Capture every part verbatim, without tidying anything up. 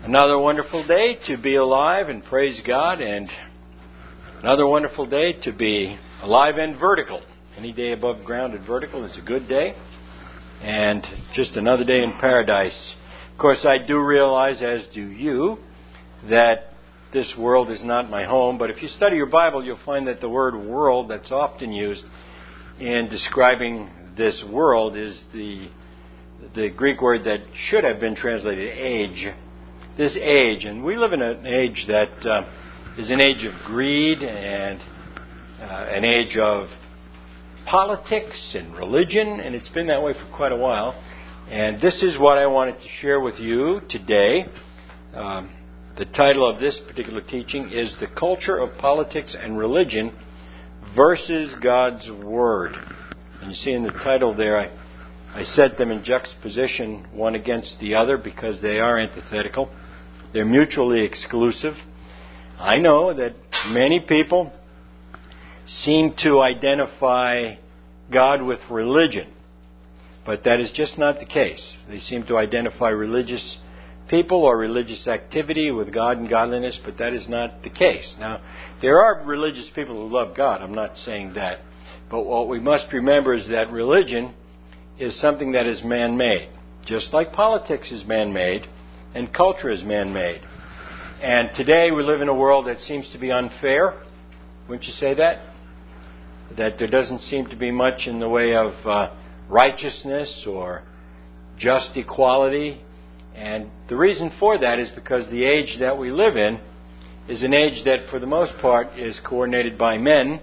Another wonderful day to be alive and praise God, and another wonderful day to be alive and vertical. Any day above ground and vertical is a good day, and just another day in paradise. Of course, I do realize, as do you, that this world is not my home, but if you study your Bible, you'll find that the word world that's often used in describing this world is the, the Greek word that should have been translated age. This age, and we live in an age that uh, is an age of greed and uh, an age of politics and religion, and it's been that way for quite a while. And this is what I wanted to share with you today. Um, the title of this particular teaching is The Culture of Politics and Religion versus God's Word. And you see in the title there, I, I set them in juxtaposition one against the other because they are antithetical. They're mutually exclusive. I know that many people seem to identify God with religion, but that is just not the case. They seem to identify religious people or religious activity with God and godliness, but that is not the case. Now, there are religious people who love God. I'm not saying that. But what we must remember is that religion is something that is man-made, just like politics is man-made and culture is man-made. And today we live in a world that seems to be unfair. Wouldn't you say that? That there doesn't seem to be much in the way of uh, righteousness or just equality. And the reason for that is because the age that we live in is an age that for the most part is coordinated by men.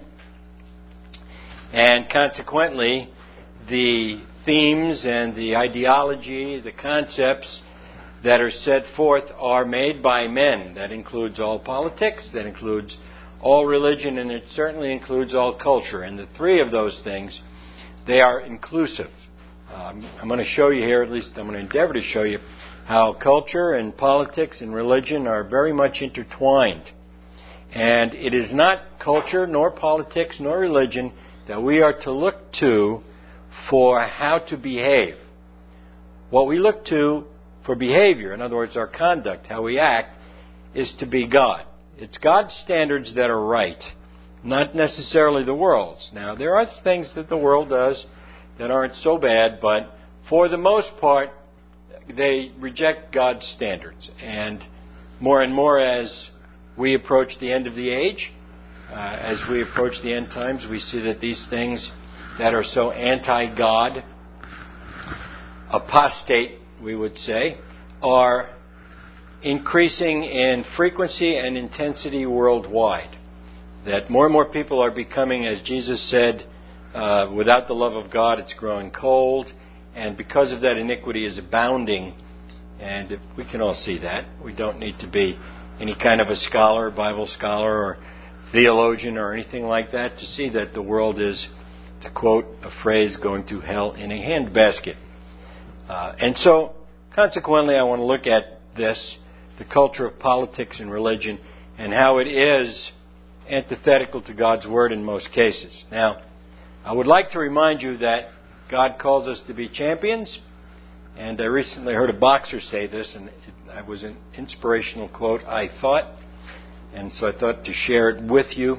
And consequently, the themes and the ideology, the concepts that are set forth are made by men. That includes all politics, that includes all religion, and it certainly includes all culture. And the three of those things, they are inclusive. Um, I'm going to show you here, at least I'm going to endeavor to show you, how culture and politics and religion are very much intertwined. And it is not culture, nor politics, nor religion that we are to look to for how to behave. What we look to for behavior, in other words, our conduct, how we act, is to be God. It's God's standards that are right, not necessarily the world's. Now, there are things that the world does that aren't so bad, but for the most part, they reject God's standards. And more and more as we approach the end of the age, uh, as we approach the end times, we see that these things that are so anti-God, apostate, we would say, are increasing in frequency and intensity worldwide. That more and more people are becoming, as Jesus said, uh, without the love of God, it's growing cold. And because of that, iniquity is abounding. And we can all see that. We don't need to be any kind of a scholar, Bible scholar, or theologian, or anything like that to see that the world is, to quote a phrase, going to hell in a handbasket. Uh, and so, consequently, I want to look at this, the culture of politics and religion, and how it is antithetical to God's Word in most cases. Now, I would like to remind you that God calls us to be champions, and I recently heard a boxer say this, and it was an inspirational quote, I thought, and so I thought to share it with you,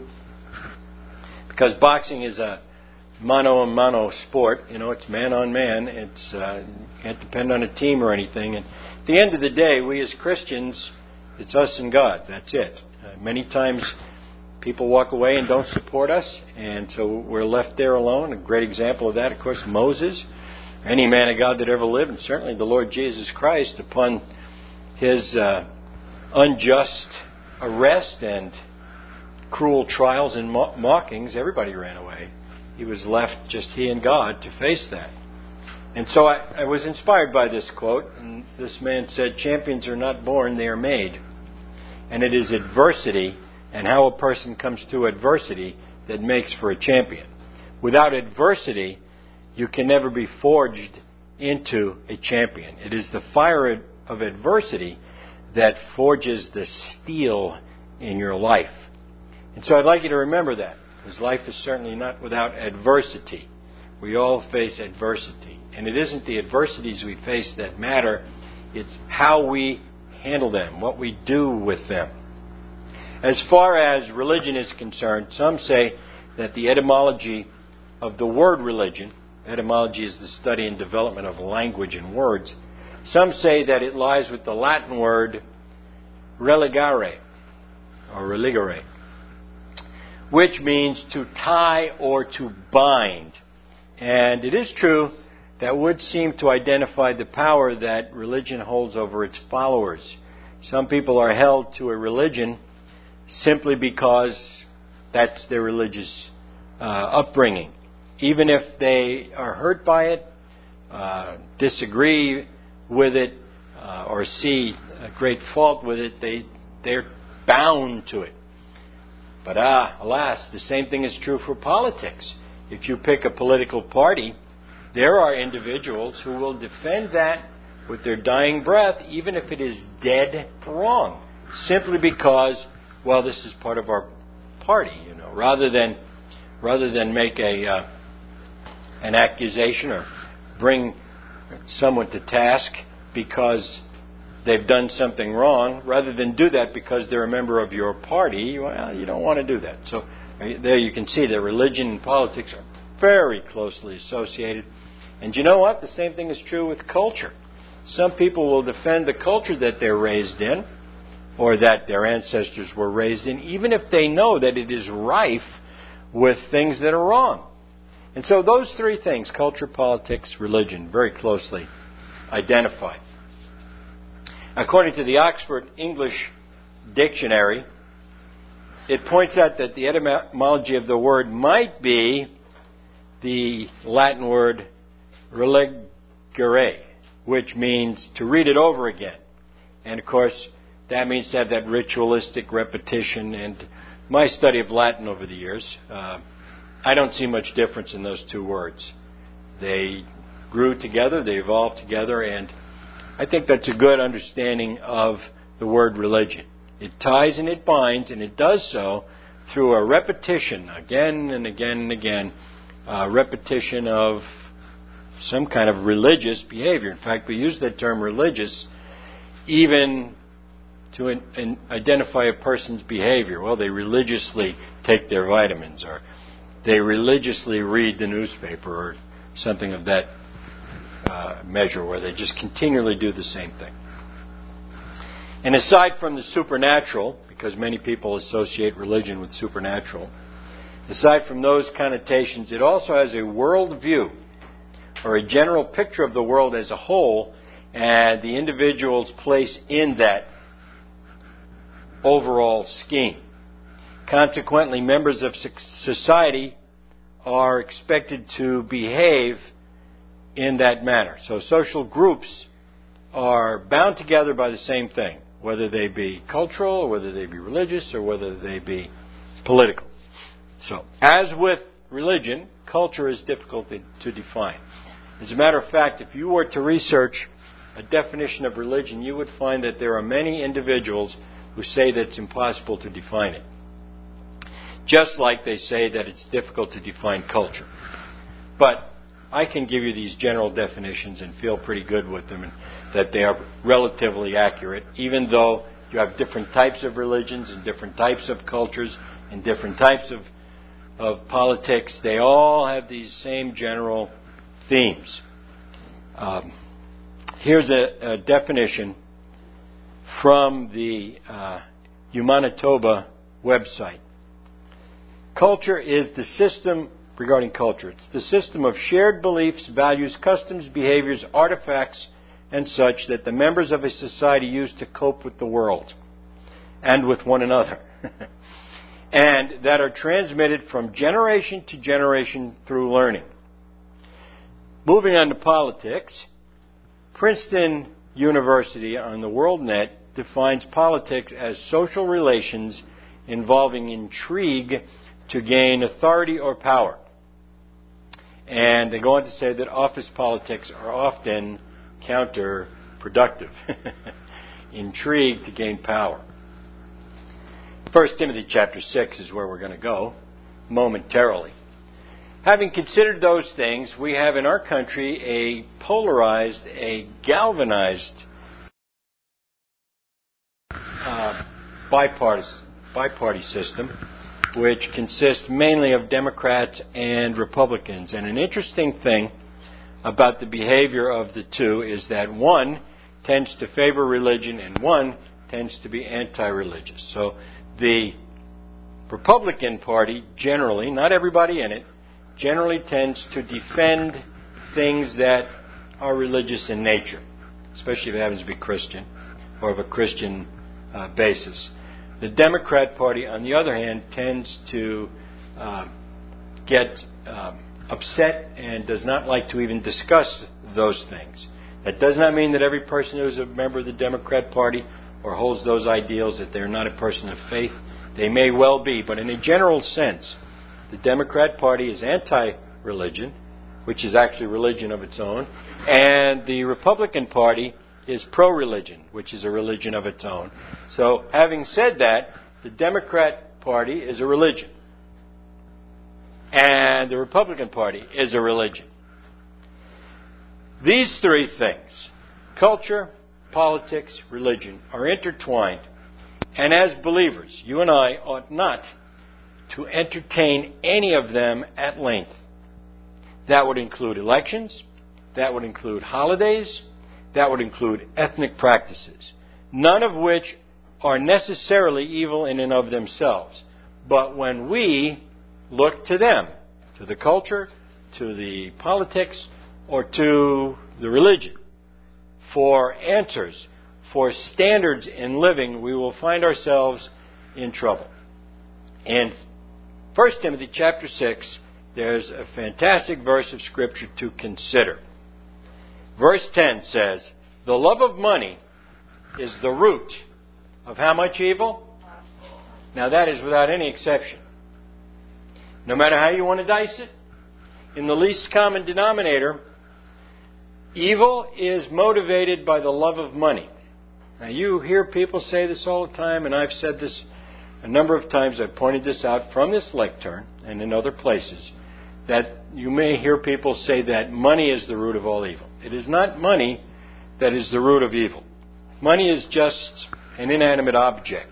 because boxing is a mano-a-mano sport. You know, it's man-on-man. It's uh, can't depend on a team or anything. And at the end of the day, we as Christians, it's us and God. That's it. Uh, many times people walk away and don't support us, and so we're left there alone. A great example of that, of course, Moses, any man of God that ever lived, and certainly the Lord Jesus Christ, upon his uh, unjust arrest and cruel trials and mock- mockings, everybody ran away. He was left just he and God to face that. And so I, I was inspired by this quote, and this man said, champions are not born, they are made. And it is adversity and how a person comes through adversity that makes for a champion. Without adversity, you can never be forged into a champion. It is the fire of adversity that forges the steel in your life. And so I'd like you to remember that, because life is certainly not without adversity. We all face adversity. And it isn't the adversities we face that matter. It's how we handle them, what we do with them. As far as religion is concerned, some say that the etymology of the word religion, etymology is the study and development of language and words, some say that it lies with the Latin word religare, or religare, which means to tie or to bind. And it is true that would seem to identify the power that religion holds over its followers. Some people are held to a religion simply because that's their religious uh, upbringing. Even if they are hurt by it, uh, disagree with it, uh, or see a great fault with it, they, they're bound to it. But ah, alas, the same thing is true for politics. If you pick a political party, there are individuals who will defend that with their dying breath, even if it is dead wrong, simply because, well, this is part of our party, you know, rather than rather than make a uh, an accusation or bring someone to task because they've done something wrong, rather than do that because they're a member of your party. Well, you don't want to do that. So there you can see that religion and politics are very closely associated. And you know what? The same thing is true with culture. Some people will defend the culture that they're raised in, or that their ancestors were raised in, even if they know that it is rife with things that are wrong. And so those three things, culture, politics, religion, very closely identified. According to the Oxford English Dictionary, it points out that the etymology of the word might be the Latin word religare, which means to read it over again. And of course, that means to have that ritualistic repetition. And my study of Latin over the years, uh, I don't see much difference in those two words. They grew together, they evolved together, and I think that's a good understanding of the word religion. It ties and it binds, and it does so through a repetition, again and again and again, a repetition of some kind of religious behavior. In fact, we use that term religious even to in, in identify a person's behavior. Well, they religiously take their vitamins, or they religiously read the newspaper, or something of that uh, measure, where they just continually do the same thing. And aside from the supernatural, because many people associate religion with supernatural, aside from those connotations, it also has a worldview, or a general picture of the world as a whole, and the individual's place in that overall scheme. Consequently, members of society are expected to behave in that manner. So social groups are bound together by the same thing, whether they be cultural, or whether they be religious, or whether they be political. So, as with religion, culture is difficult to define. As a matter of fact, if you were to research a definition of religion, you would find that there are many individuals who say that it's impossible to define it. Just like they say that it's difficult to define culture. But I can give you these general definitions and feel pretty good with them, and that they are relatively accurate, even though you have different types of religions and different types of cultures and different types of, of politics. They all have these same general themes. Um, here's a, a definition from the uh, Umanitoba website. Culture is the system, regarding culture, it's the system of shared beliefs, values, customs, behaviors, artifacts, and such that the members of a society use to cope with the world and with one another, and that are transmitted from generation to generation through learning. Moving on to politics, Princeton University on the WorldNet defines politics as social relations involving intrigue to gain authority or power. And they go on to say that office politics are often counterproductive. Intrigue to gain power. First Timothy chapter six is where we're going to go momentarily. Having considered those things, we have in our country a polarized, a galvanized bipartisan, bi-party system, which consists mainly of Democrats and Republicans. And an interesting thing about the behavior of the two is that one tends to favor religion and one tends to be anti-religious. So the Republican Party generally, not everybody in it, generally tends to defend things that are religious in nature, especially if it happens to be Christian or of a Christian uh, basis. The Democrat Party, on the other hand, tends to uh, get uh, upset and does not like to even discuss those things. That does not mean that every person who is a member of the Democrat Party or holds those ideals that they're not a person of faith. They may well be, but in a general sense, the Democrat Party is anti-religion, which is actually religion of its own, and the Republican Party is pro-religion, which is a religion of its own. So, having said that, the Democrat Party is a religion, and the Republican Party is a religion. These three things, culture, politics, religion, are intertwined. And as believers, you and I ought not to entertain any of them at length. That would include elections. That would include holidays. That would include ethnic practices. None of which are necessarily evil in and of themselves. But when we look to them, to the culture, to the politics, or to the religion, for answers, for standards in living, we will find ourselves in trouble. In First Timothy chapter six, there's a fantastic verse of Scripture to consider. Verse ten says, "The love of money is the root of how much evil?" Now that is without any exception. No matter how you want to dice it, in the least common denominator, evil is motivated by the love of money. Now you hear people say this all the time, and I've said this a number of times. I've pointed this out from this lectern and in other places, that you may hear people say that money is the root of all evil. It is not money that is the root of evil. Money is just an inanimate object.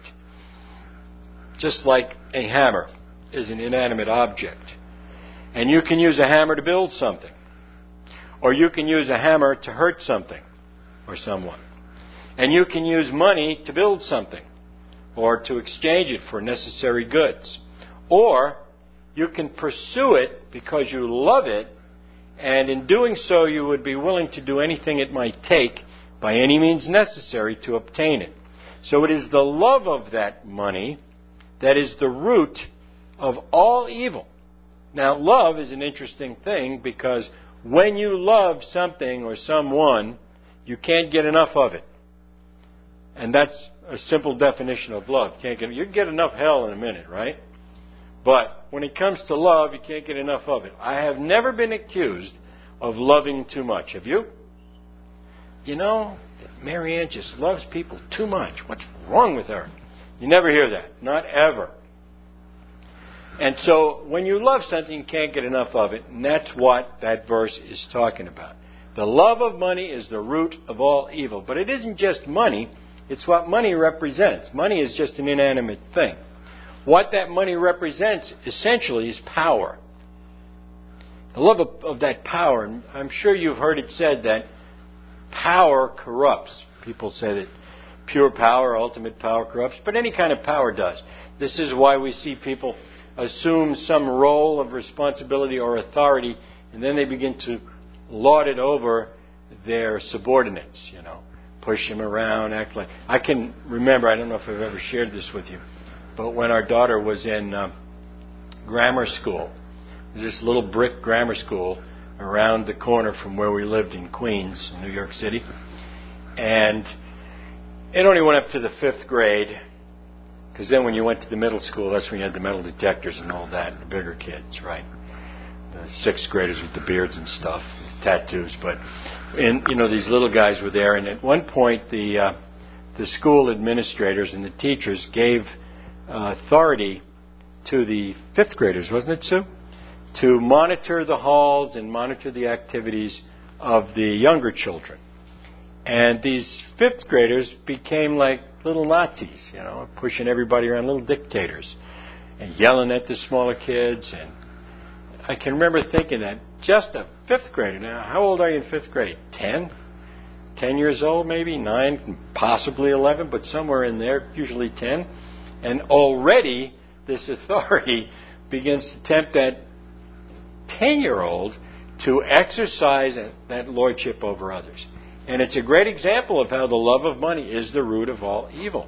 Just like a hammer is an inanimate object. And you can use a hammer to build something. Or you can use a hammer to hurt something or someone. And you can use money to build something or to exchange it for necessary goods. Or you can pursue it because you love it, and in doing so you would be willing to do anything it might take by any means necessary to obtain it. So it is the love of that money that is the root of all evil. Now, love is an interesting thing because when you love something or someone, you can't get enough of it. And that's a simple definition of love. You can't get, you can get enough hell in a minute, right? But when it comes to love, you can't get enough of it. I have never been accused of loving too much. Have you? You know, Mary Ann just loves people too much. What's wrong with her? You never hear that. Not ever. And so when you love something, you can't get enough of it. And that's what that verse is talking about. The love of money is the root of all evil. But it isn't just money. It's what money represents. Money is just an inanimate thing. What that money represents, essentially, is power. The love of, of that power, and I'm sure you've heard it said that power corrupts. People say that pure power, ultimate power corrupts, but any kind of power does. This is why we see people assume some role of responsibility or authority, and then they begin to lord it over their subordinates, you know, push them around, act like... I can remember, I don't know if I've ever shared this with you, but when our daughter was in um, grammar school, this little brick grammar school around the corner from where we lived in Queens, New York City, and it only went up to the fifth grade, because then when you went to the middle school, that's when you had the metal detectors and all that, the bigger kids, right? The sixth graders with the beards and stuff, tattoos, but and you know these little guys were there, and at one point the uh, the school administrators and the teachers gave uh, authority to the fifth graders, wasn't it, Sue? To monitor the halls and monitor the activities of the younger children. And these fifth graders became like little Nazis, you know, pushing everybody around, little dictators, and yelling at the smaller kids. And I can remember thinking that just a fifth grader. Now, how old are you in fifth grade? Ten? Ten years old, maybe? Nine? Possibly eleven, but somewhere in there, usually ten. And already this authority begins to tempt that ten-year-old to exercise that lordship over others. And it's a great example of how the love of money is the root of all evil.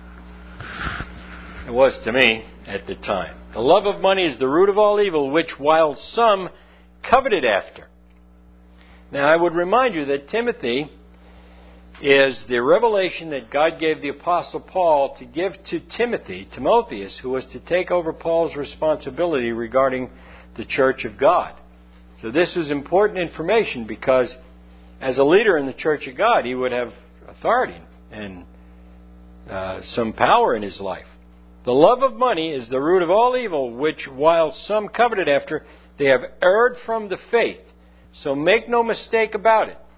It was to me at the time. The love of money is the root of all evil, which while some coveted after. Now I would remind you that Timothy is the revelation that God gave the Apostle Paul to give to Timothy, Timotheus, who was to take over Paul's responsibility regarding the church of God. So this is important information because as a leader in the church of God, he would have authority and uh, some power in his life. The love of money is the root of all evil, which while some coveted after, they have erred from the faith. So make no mistake about it.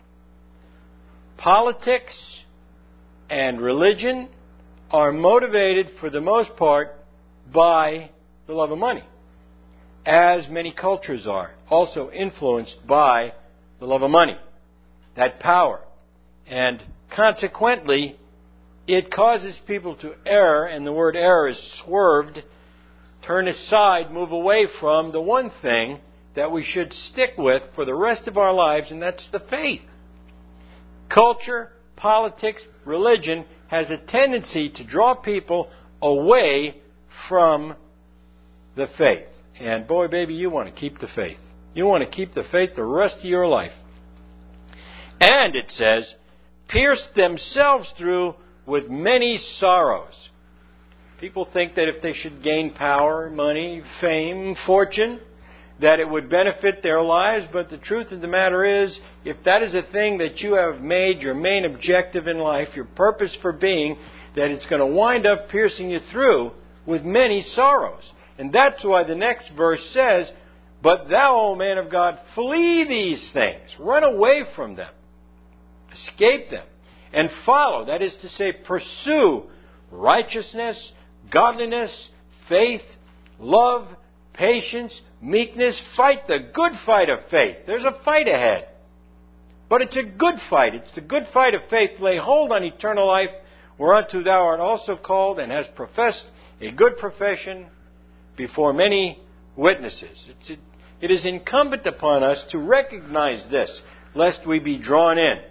Politics and religion are motivated for the most part by the love of money, as many cultures are, also influenced by the love of money, that power. And consequently, it causes people to err, and the word err is swerved, turn aside, move away from the one thing that we should stick with for the rest of our lives, and that's the faith. Culture, politics, religion has a tendency to draw people away from the faith. And boy, baby, you want to keep the faith. You want to keep the faith the rest of your life. And it says, pierced themselves through with many sorrows. People think that if they should gain power, money, fame, fortune, that it would benefit their lives, but the truth of the matter is, if that is a thing that you have made your main objective in life, your purpose for being, that it's going to wind up piercing you through with many sorrows. And that's why the next verse says, but thou, O man of God, flee these things. Run away from them. Escape them. And follow, that is to say, pursue righteousness, godliness, faith, love, patience, meekness. Fight the good fight of faith. There's a fight ahead. But it's a good fight. It's the good fight of faith. Lay hold on eternal life, whereunto thou art also called, and hast professed a good profession before many witnesses. It's, it, it is incumbent upon us to recognize this, lest we be drawn in.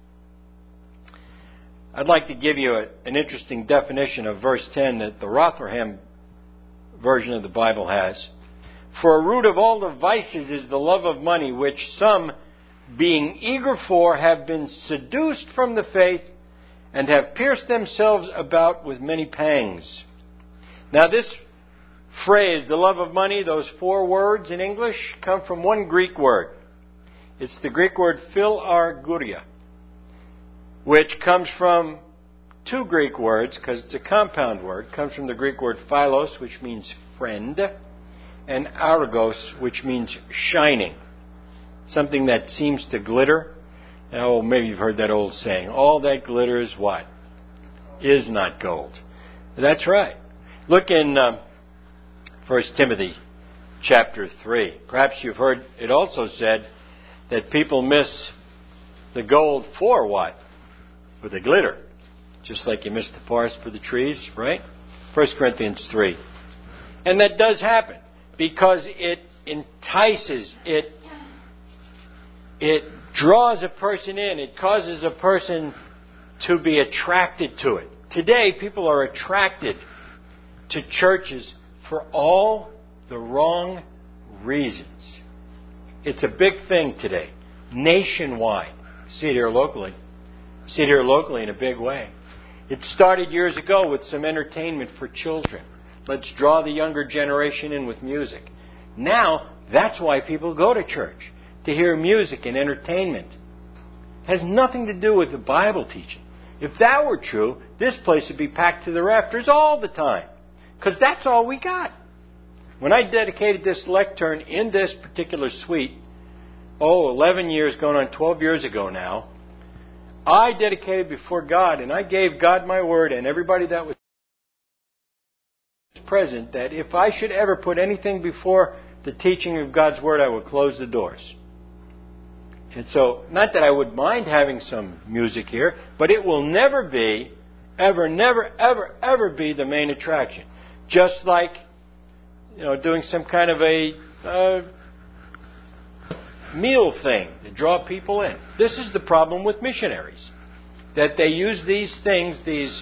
I'd like to give you a, an interesting definition of verse ten that the Rotherham version of the Bible has. For a root of all the vices is the love of money, which some, being eager for, have been seduced from the faith, and have pierced themselves about with many pangs. Now this phrase, the love of money, those four words in English, come from one Greek word. It's the Greek word philarguria, which comes from two Greek words, because it's a compound word. It comes from the Greek word philos, which means friend, and argos, which means shining. Something that seems to glitter. Oh, maybe you've heard that old saying, all that glitters what? Is not gold. That's right. Look in um, First Timothy chapter three. Perhaps you've heard it also said that people miss the gold for what? For the glitter. Just like you miss the forest for the trees, right? First Corinthians three. And that does happen because it entices, it, it draws a person in, it causes a person to be attracted to it. Today, people are attracted to churches for all the wrong reasons. It's a big thing today, nationwide. See it here locally. See it here locally in a big way. It started years ago with some entertainment for children. Let's draw the younger generation in with music. Now, that's why people go to church, to hear music and entertainment. It has nothing to do with the Bible teaching. If that were true, this place would be packed to the rafters all the time, because that's all we got. When I dedicated this lectern in this particular suite, oh, eleven years, going on twelve years ago now, I dedicated before God, and I gave God my word, and everybody that was present, that if I should ever put anything before the teaching of God's word, I would close the doors. And so, not that I would mind having some music here, but it will never be, ever, never, ever, ever be the main attraction. Just like, you know, doing some kind of a uh, meal thing to draw people in. This is the problem with missionaries. That they use these things, these,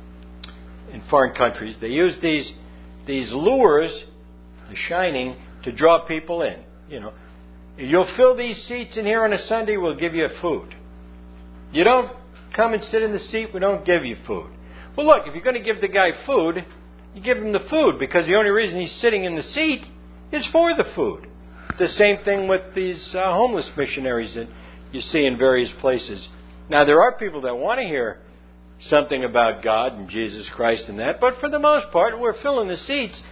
in foreign countries, they use these these lures, the shining, to draw people in. You know, you'll fill these seats in here on a Sunday, we'll give you food. You don't come and sit in the seat, we don't give you food. Well, look, if you're going to give the guy food, you give him the food, because the only reason he's sitting in the seat is for the food. The same thing with these uh, homeless missionaries that you see in various places. Now, there are people that want to hear something about God and Jesus Christ and that, but for the most part, we're filling the seats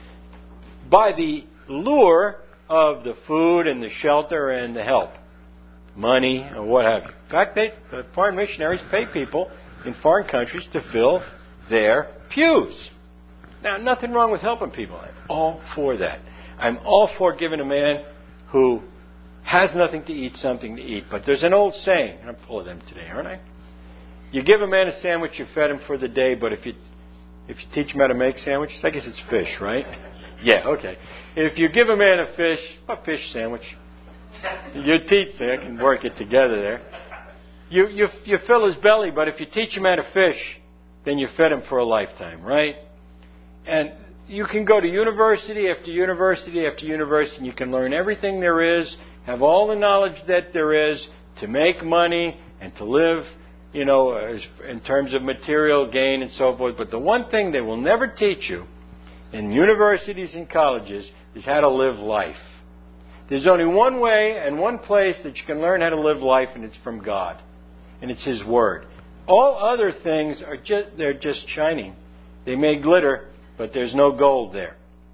by the lure of the food and the shelter and the help, money or what have you. In fact, they, the foreign missionaries pay people in foreign countries to fill their pews. Now, nothing wrong with helping people. I'm all for that. I'm all for giving a man who has nothing to eat something to eat. But there's an old saying, and I'm full of them today, aren't I? You give a man a sandwich, you fed him for the day, but if you if you teach him how to make sandwiches, I guess it's fish, right? Yeah, okay. If you give a man a fish, a fish sandwich, you teach, I can work it together there. You, you, you fill his belly, but if you teach him how to fish, then you fed him for a lifetime, right? And you can go to university after university after university, and you can learn everything there is, have all the knowledge that there is to make money and to live, you know, in terms of material gain and so forth. But the one thing they will never teach you in universities and colleges is how to live life. There's only one way and one place that you can learn how to live life, and it's from God. And it's His Word. All other things are just, they're just shining. They may glitter, but there's no gold there.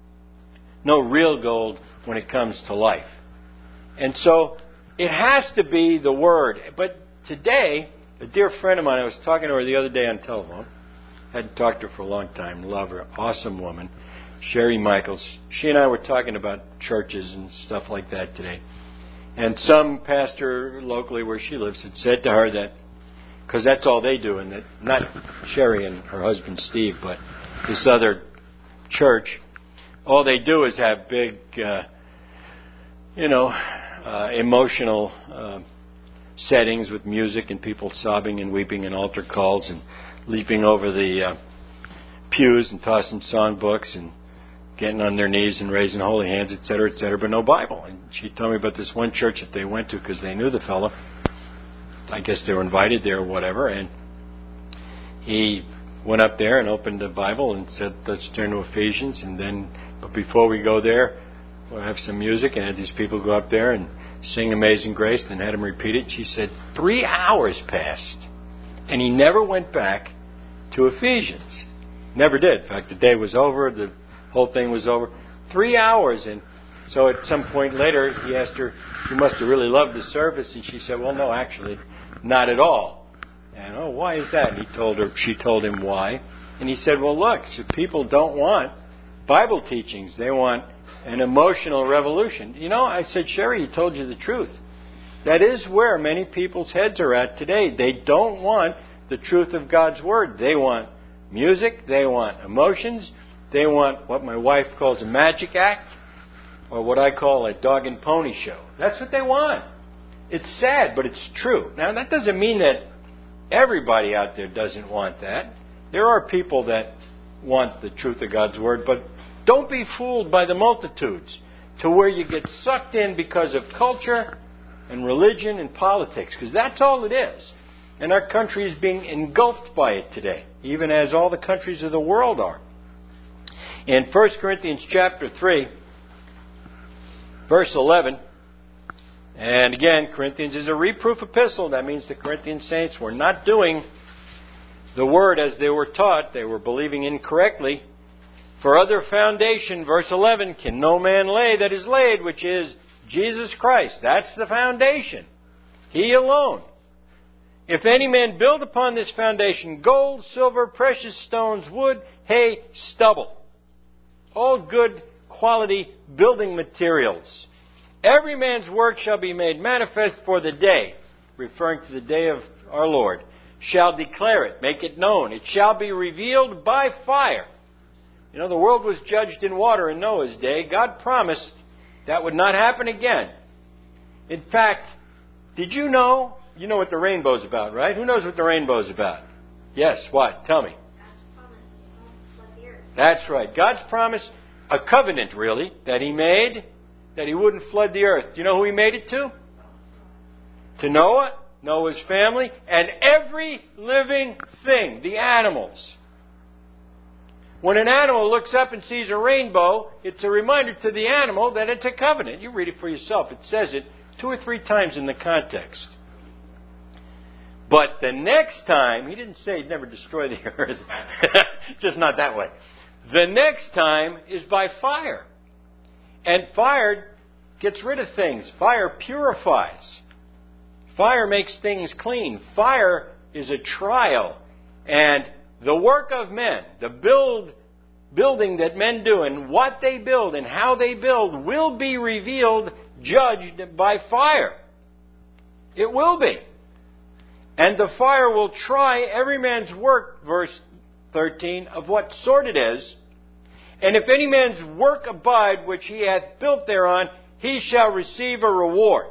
No real gold when it comes to life. And so it has to be the Word. But today, a dear friend of mine, I was talking to her the other day on telephone. Hadn't talked to her for a long time. Love her. Awesome woman. Sherry Michaels. She and I were talking about churches and stuff like that today. And some pastor locally where she lives had said to her that, because that's all they do, and that not Sherry and her husband Steve, but this other church, all they do is have big, uh, you know, uh, emotional uh, settings with music and people sobbing and weeping and altar calls and leaping over the uh, pews and tossing songbooks and getting on their knees and raising holy hands, et cetera, et cetera, but no Bible. And she told me about this one church that they went to because they knew the fellow. I guess they were invited there or whatever, and he went up there and opened the Bible and said, let's turn to Ephesians, and then, but before we go there, we'll have some music, and had these people go up there and sing Amazing Grace, and had him repeat it. She said, three hours passed, and he never went back to Ephesians. Never did. In fact, the day was over, the whole thing was over. Three hours, and so at some point later, he asked her, you must have really loved the service, and she said, well, no, actually, not at all. And, oh, why is that? And he told her, she told him why. And he said, well, look, people don't want Bible teachings. They want an emotional revolution. You know, I said, Sherry, he told you the truth. That is where many people's heads are at today. They don't want the truth of God's Word. They want music. They want emotions. They want what my wife calls a magic act, or what I call a dog and pony show. That's what they want. It's sad, but it's true. Now, that doesn't mean that everybody out there doesn't want that. There are people that want the truth of God's Word, but don't be fooled by the multitudes to where you get sucked in because of culture and religion and politics, because that's all it is. And our country is being engulfed by it today, even as all the countries of the world are. In First Corinthians chapter three, verse eleven, and again, Corinthians is a reproof epistle. That means the Corinthian saints were not doing the Word as they were taught. They were believing incorrectly. For other foundation, verse eleven, can no man lay that is laid, which is Jesus Christ. That's the foundation. He alone. If any man build upon this foundation gold, silver, precious stones, wood, hay, stubble, all good quality building materials, every man's work shall be made manifest, for the day, referring to the day of our Lord, shall declare it, make it known. It shall be revealed by fire. You know, the world was judged in water in Noah's day. God promised that would not happen again. In fact, did you know? You know what the rainbow's about, right? Who knows what the rainbow's about? Yes, what? Tell me. God's promise he won't flood the earth. That's right. God's promise, a covenant really, that He made, that He wouldn't flood the earth. Do you know who He made it to? To Noah, Noah's family, and every living thing, the animals. When an animal looks up and sees a rainbow, it's a reminder to the animal that it's a covenant. You read it for yourself. It says it two or three times in the context. But the next time, He didn't say He'd never destroy the earth. Just not that way. The next time is by fire. And fire gets rid of things. Fire purifies. Fire makes things clean. Fire is a trial. And the work of men, the build, building that men do and what they build and how they build will be revealed, judged by fire. It will be. And the fire will try every man's work, verse thirteen, of what sort it is. And if any man's work abide which he hath built thereon, he shall receive a reward.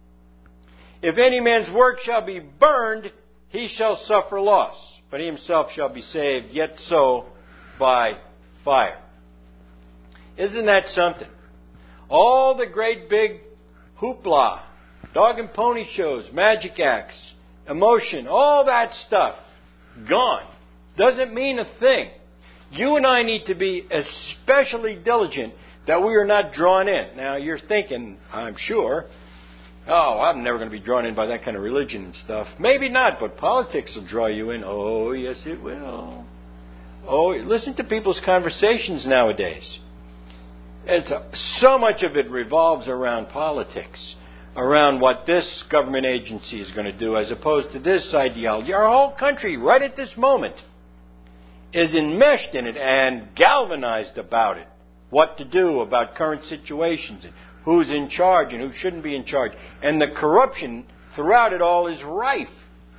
If any man's work shall be burned, he shall suffer loss, but he himself shall be saved, yet so by fire. Isn't that something? All the great big hoopla, dog and pony shows, magic acts, emotion, all that stuff, gone. Doesn't mean a thing. You and I need to be especially diligent that we are not drawn in. Now, you're thinking, I'm sure, oh, I'm never going to be drawn in by that kind of religion and stuff. Maybe not, but politics will draw you in. Oh, yes, it will. Oh, listen to people's conversations nowadays. It's a, so much of it revolves around politics, around what this government agency is going to do as opposed to this ideology. Our whole country, right at this moment, is enmeshed in it and galvanized about it. What to do about current situations and who's in charge and who shouldn't be in charge. And the corruption throughout it all is rife.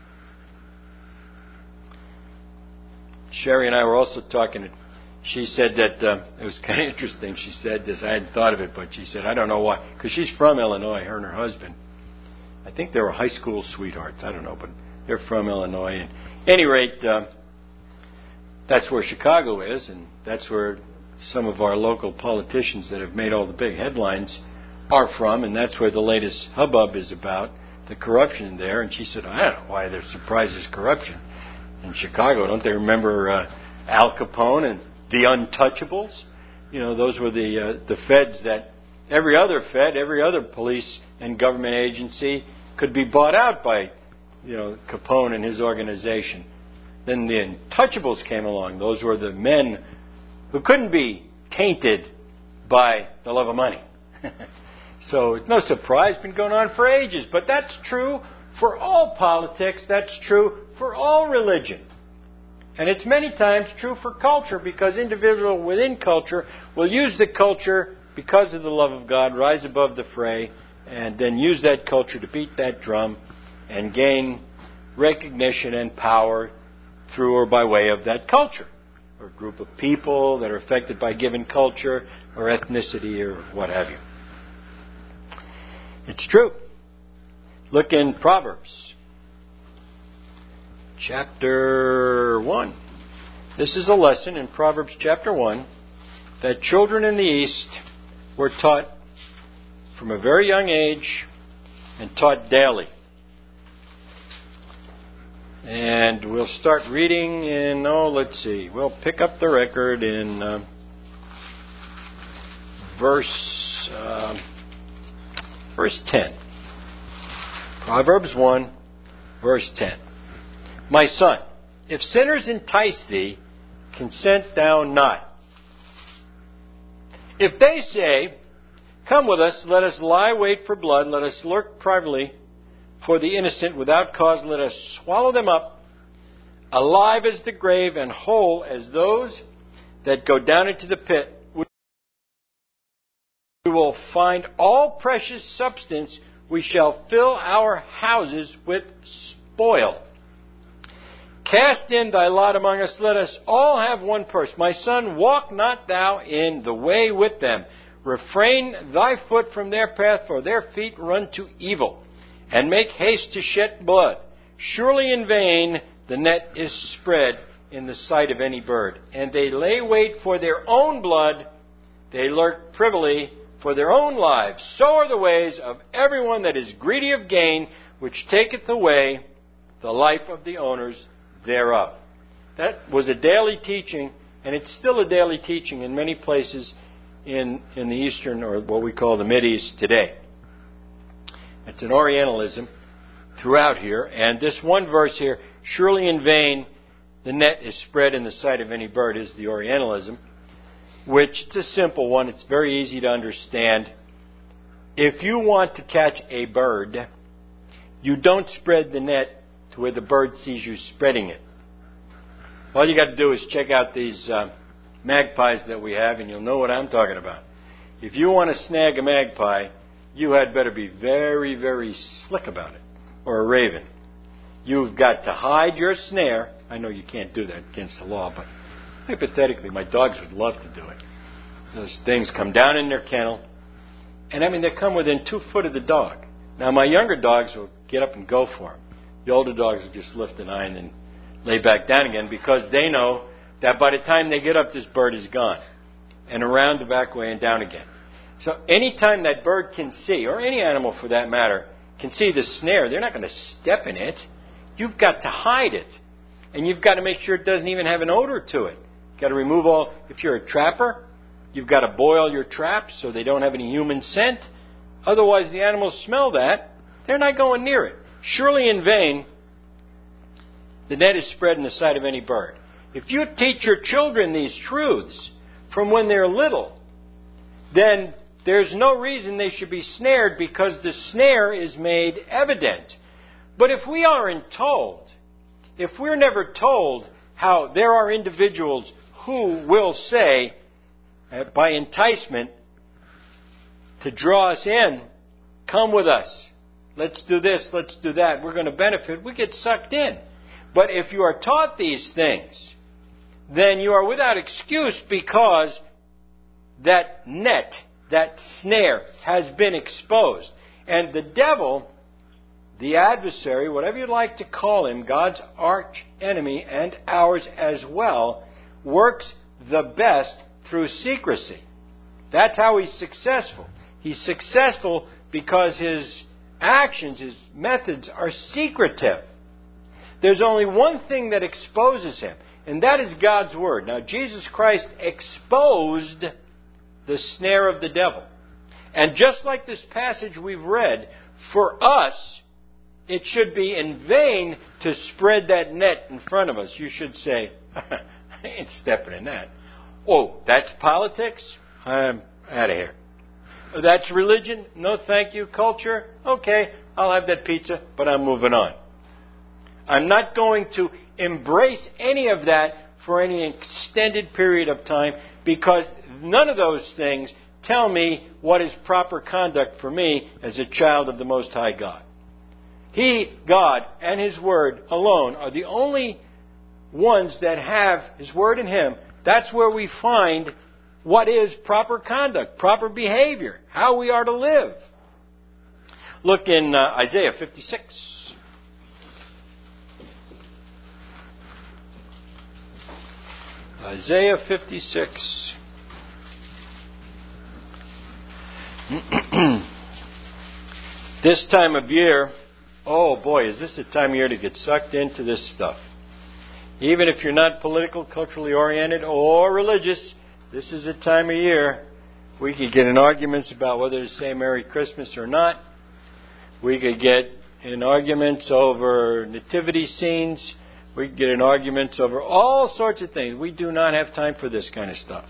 Sherry and I were also talking. She said that, uh, it was kind of interesting. She said this. I hadn't thought of it, but she said, I don't know why. Because she's from Illinois, her and her husband. I think they were high school sweethearts. I don't know, but they're from Illinois. And at any rate, uh, that's where Chicago is, and that's where some of our local politicians that have made all the big headlines are from, and that's where the latest hubbub is about, the corruption there. And she said, I don't know why they're surprised there's corruption in Chicago. Don't they remember uh, Al Capone and the Untouchables? You know, those were the uh, the feds that every other fed, every other police and government agency could be bought out by, you know, Capone and his organization. Then the Untouchables came along. Those were the men who couldn't be tainted by the love of money. So it's no surprise, it's been going on for ages. But that's true for all politics. That's true for all religion. And it's many times true for culture, because individuals within culture will use the culture because of the love of God, rise above the fray, and then use that culture to beat that drum and gain recognition and power through or by way of that culture, or a group of people that are affected by given culture or ethnicity or what have you. It's true. Look in Proverbs chapter one. This is a lesson in Proverbs chapter one that children in the East were taught from a very young age and taught daily. And we'll start reading in, oh, let's see, we'll pick up the record in uh, verse uh, verse ten. Proverbs one, verse ten. My son, if sinners entice thee, consent thou not. If they say, come with us, let us lie wait for blood, let us lurk privately, for the innocent without cause, let us swallow them up, alive as the grave and whole as those that go down into the pit. We will find all precious substance. We shall fill our houses with spoil. Cast in thy lot among us. Let us all have one purse. My son, walk not thou in the way with them. Refrain thy foot from their path, for their feet run to evil, and make haste to shed blood. Surely in vain the net is spread in the sight of any bird. And they lay wait for their own blood. They lurk privily for their own lives. So are the ways of everyone that is greedy of gain, which taketh away the life of the owners thereof. That was a daily teaching, and it's still a daily teaching in many places in, in the Eastern, or what we call the Mideast today. It's an Orientalism throughout here, and this one verse here, surely in vain the net is spread in the sight of any bird, is the Orientalism, which it's a simple one. It's very easy to understand. If you want to catch a bird, you don't spread the net to where the bird sees you spreading it. All you got to do is check out these uh, magpies that we have, and you'll know what I'm talking about. If you want to snag a magpie, you had better be very, very slick about it, or a raven. You've got to hide your snare. I know you can't do that against the law, but hypothetically, my dogs would love to do it. Those things come down in their kennel, and I mean, they come within two foot of the dog. Now, my younger dogs will get up and go for them. The older dogs will just lift an eye and then lay back down again, because they know that by the time they get up, this bird is gone, and around the back way and down again. So anytime that bird can see, or any animal for that matter, can see the snare, they're not going to step in it. You've got to hide it. And you've got to make sure it doesn't even have an odor to it. You've got to remove all, if you're a trapper, you've got to boil your traps so they don't have any human scent. Otherwise, the animals smell that. They're not going near it. Surely in vain, the net is spread in the sight of any bird. If you teach your children these truths from when they're little, then there's no reason they should be snared, because the snare is made evident. But if we aren't told, if we're never told how there are individuals who will say, uh, by enticement, to draw us in, come with us, let's do this, let's do that, we're going to benefit, we get sucked in. But if you are taught these things, then you are without excuse, because that net, that snare, has been exposed. And the devil, the adversary, whatever you'd like to call him, God's arch enemy and ours as well, works the best through secrecy. That's how he's successful. He's successful because his actions, his methods are secretive. There's only one thing that exposes him, and that is God's Word. Now, Jesus Christ exposed the snare of the devil. And just like this passage we've read, for us, it should be in vain to spread that net in front of us. You should say, I ain't stepping in that. Oh, that's politics? I'm out of here. That's religion? No, thank you. Culture? Okay, I'll have that pizza, but I'm moving on. I'm not going to embrace any of that for any extended period of time, because none of those things tell me what is proper conduct for me as a child of the Most High God. He, God, and His Word alone are the only ones that have His Word in Him. That's where we find what is proper conduct, proper behavior, how we are to live. Look in uh, Isaiah fifty-six. Isaiah fifty-six. This time of year, oh boy, is this the time of year to get sucked into this stuff. Even if you're not political, culturally oriented, or religious, this is a time of year we could get in arguments about whether to say Merry Christmas or not. We could get in arguments over nativity scenes. We could get in arguments over all sorts of things. We do not have time for this kind of stuff.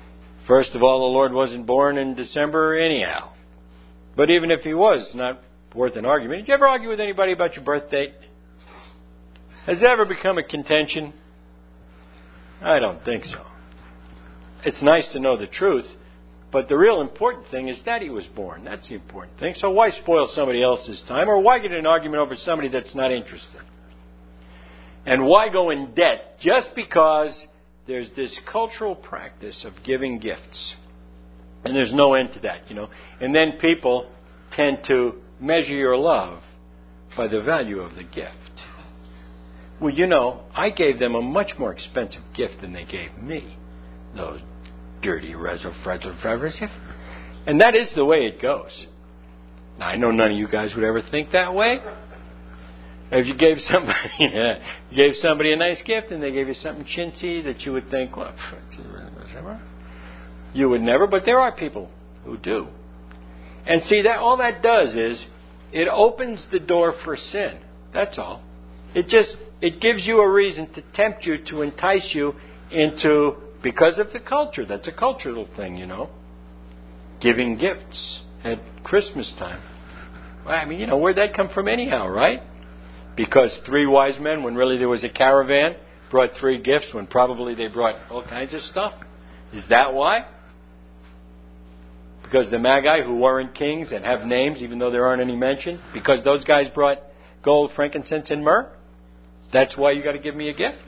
First of all, the Lord wasn't born in December anyhow. But even if He was, not worth an argument. Did you ever argue with anybody about your birth date? Has it ever become a contention? I don't think so. It's nice to know the truth, but the real important thing is that he was born. That's the important thing. So why spoil somebody else's time, or why get in an argument over somebody that's not interested? And why go in debt just because there's this cultural practice of giving gifts? And there's no end to that, you know. And then people tend to measure your love by the value of the gift. Well, you know, I gave them a much more expensive gift than they gave me. Those dirty reservoirs. And that is the way it goes. Now, I know none of you guys would ever think that way. If you gave somebody, yeah, you gave somebody a nice gift and they gave you something chintzy that you would think, well, you would never, but there are people who do. And see, that all that does is it opens the door for sin. That's all. It just, it gives you a reason to tempt you, to entice you into, because of the culture. That's a cultural thing, you know. Giving gifts at Christmas time. Well, I mean, you know, where'd that come from anyhow, right? Because three wise men, when really there was a caravan, brought three gifts when probably they brought all kinds of stuff. Is that why? Because the Magi, who weren't kings and have names, even though there aren't any mentioned, because those guys brought gold, frankincense, and myrrh? That's why you got to give me a gift?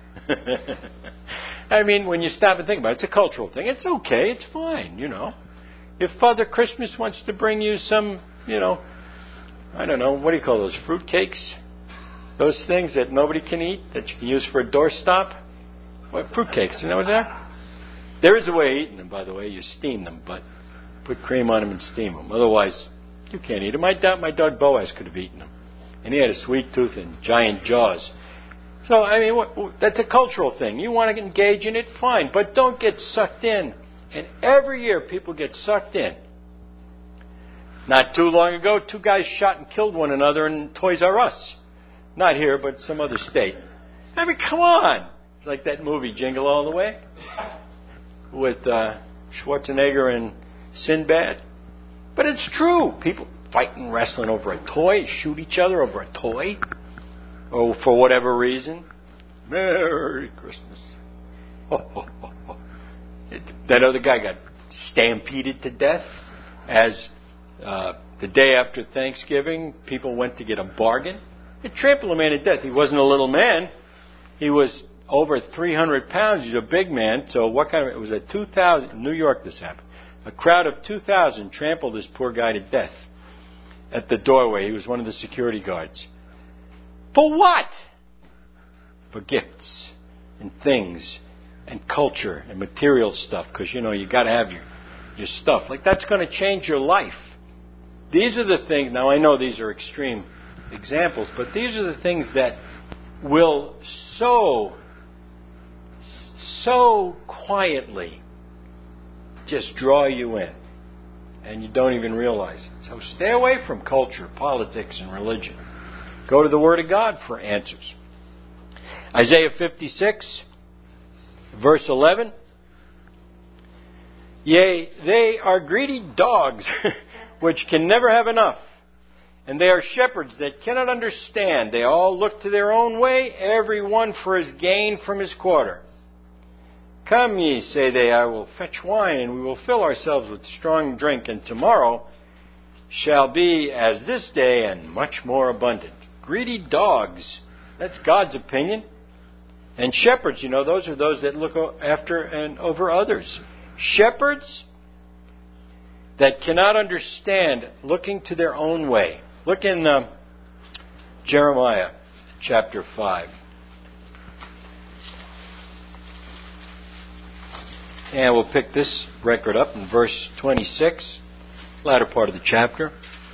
I mean, when you stop and think about it, it's a cultural thing. It's okay. It's fine, you know. If Father Christmas wants to bring you some, you know, I don't know, what do you call those, fruit cakes? Those things that nobody can eat, that you can use for a doorstop? What, fruit cakes, you know what they're? There is a way of eating them, by the way. You steam them, but put cream on them and steam them. Otherwise, you can't eat them. I doubt my dog Boaz could have eaten them. And he had a sweet tooth and giant jaws. So, I mean, what, that's a cultural thing. You want to engage in it, fine. But don't get sucked in. And every year, people get sucked in. Not too long ago, two guys shot and killed one another in Toys R Us. Not here, but some other state. I mean, come on. It's like that movie, Jingle All the Way, with uh, Schwarzenegger and Sinbad. But it's true. People fighting, wrestling over a toy, shoot each other over a toy. Oh, for whatever reason. Merry Christmas. Oh, oh, oh, oh. It, that other guy got stampeded to death as uh, the day after Thanksgiving, people went to get a bargain. It trampled a man to death. He wasn't a little man. He was over three hundred pounds. He's a big man. So what kind of... It was a two thousand... In New York this happened. A crowd of two thousand trampled this poor guy to death at the doorway. He was one of the security guards. For what? For gifts and things and culture and material stuff. Because, you know, you got to have your, your stuff. Like, that's going to change your life. These are the things... Now, I know these are extreme examples, but these are the things that will so, so quietly just draw you in. And you don't even realize it. So stay away from culture, politics, and religion. Go to the Word of God for answers. Isaiah fifty-six, verse eleven. Yea, they are greedy dogs, which can never have enough. And they are shepherds that cannot understand. They all look to their own way, every one for his gain from his quarter. Come ye, say they, I will fetch wine, and we will fill ourselves with strong drink, and tomorrow shall be as this day, and much more abundant. Greedy dogs. That's God's opinion. And shepherds, you know, those are those that look after and over others. Shepherds that cannot understand, looking to their own way. Look in uh, Jeremiah chapter five. And we'll pick this record up in verse twenty-six, latter part of the chapter.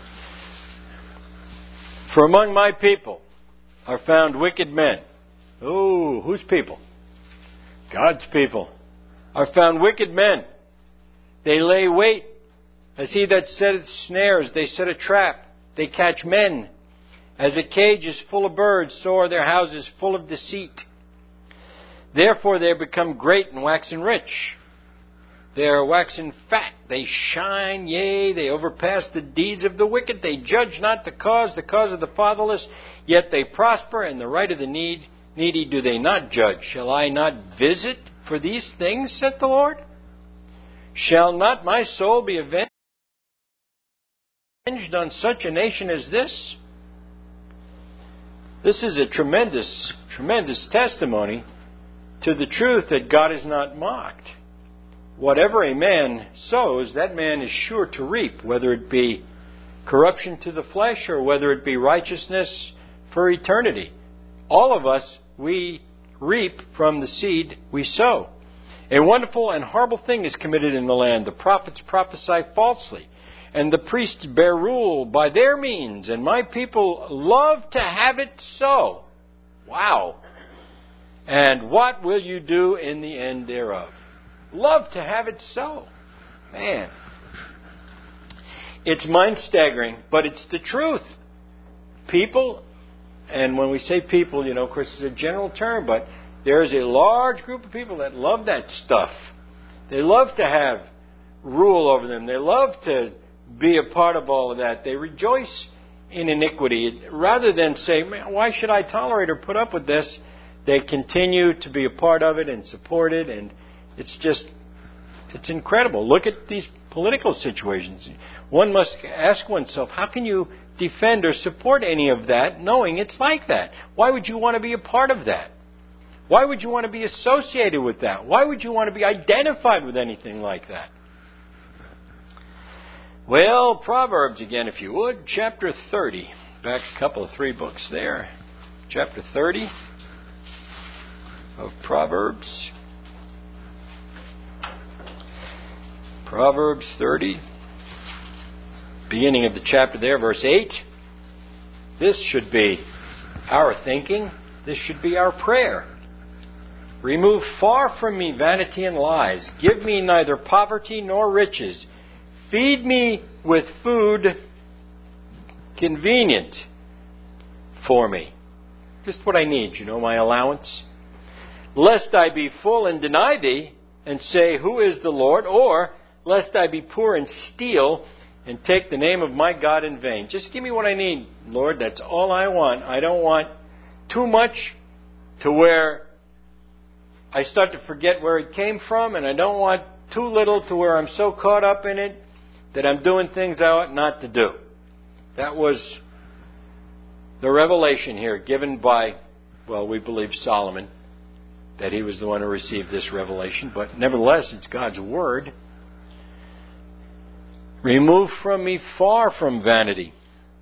For among my people are found wicked men. Oh, whose people? God's people. Are found wicked men. They lay wait. As he that setteth snares, they set a trap. They catch men. As a cage is full of birds, so are their houses full of deceit. Therefore they are become great and waxen rich. They are waxen fat. They shine, yea, they overpass the deeds of the wicked. They judge not the cause, the cause of the fatherless. Yet they prosper, and the right of the need, needy do they not judge. Shall I not visit for these things, saith the Lord? Shall not my soul be avenged on such a nation as this? This is a tremendous, tremendous testimony to the truth that God is not mocked. Whatever a man sows, that man is sure to reap, whether it be corruption to the flesh or whether it be righteousness for eternity. All of us, we reap from the seed we sow. A wonderful and horrible thing is committed in the land. The prophets prophesy falsely, and the priests bear rule by their means, and my people love to have it so. Wow. And what will you do in the end thereof? Love to have it so. Man. It's mind-staggering, but it's the truth. People, and when we say people, you know, of course it's a general term, but there is a large group of people that love that stuff. They love to have rule over them. They love to be a part of all of that. They rejoice in iniquity. Rather than say, man, why should I tolerate or put up with this? They continue to be a part of it and support it, and it's just, it's incredible. Look at these political situations. One must ask oneself, how can you defend or support any of that knowing it's like that? Why would you want to be a part of that? Why would you want to be associated with that? Why would you want to be identified with anything like that? Well, Proverbs again, if you would, chapter thirty. Back a couple of three books there. Chapter thirty of Proverbs. Proverbs thirty, beginning of the chapter there, verse eight. This should be our thinking. This should be our prayer. Remove far from me vanity and lies. Give me neither poverty nor riches. Feed me with food convenient for me. Just what I need, you know, my allowance. Lest I be full and deny thee, and say, who is the Lord? Or, lest I be poor and steal, and take the name of my God in vain. Just give me what I need, Lord. That's all I want. I don't want too much to where I start to forget where it came from, and I don't want too little to where I'm so caught up in it that I'm doing things I ought not to do. That was the revelation here given by, well, we believe Solomon, that he was the one who received this revelation, but nevertheless, it's God's Word. Remove from me far from vanity.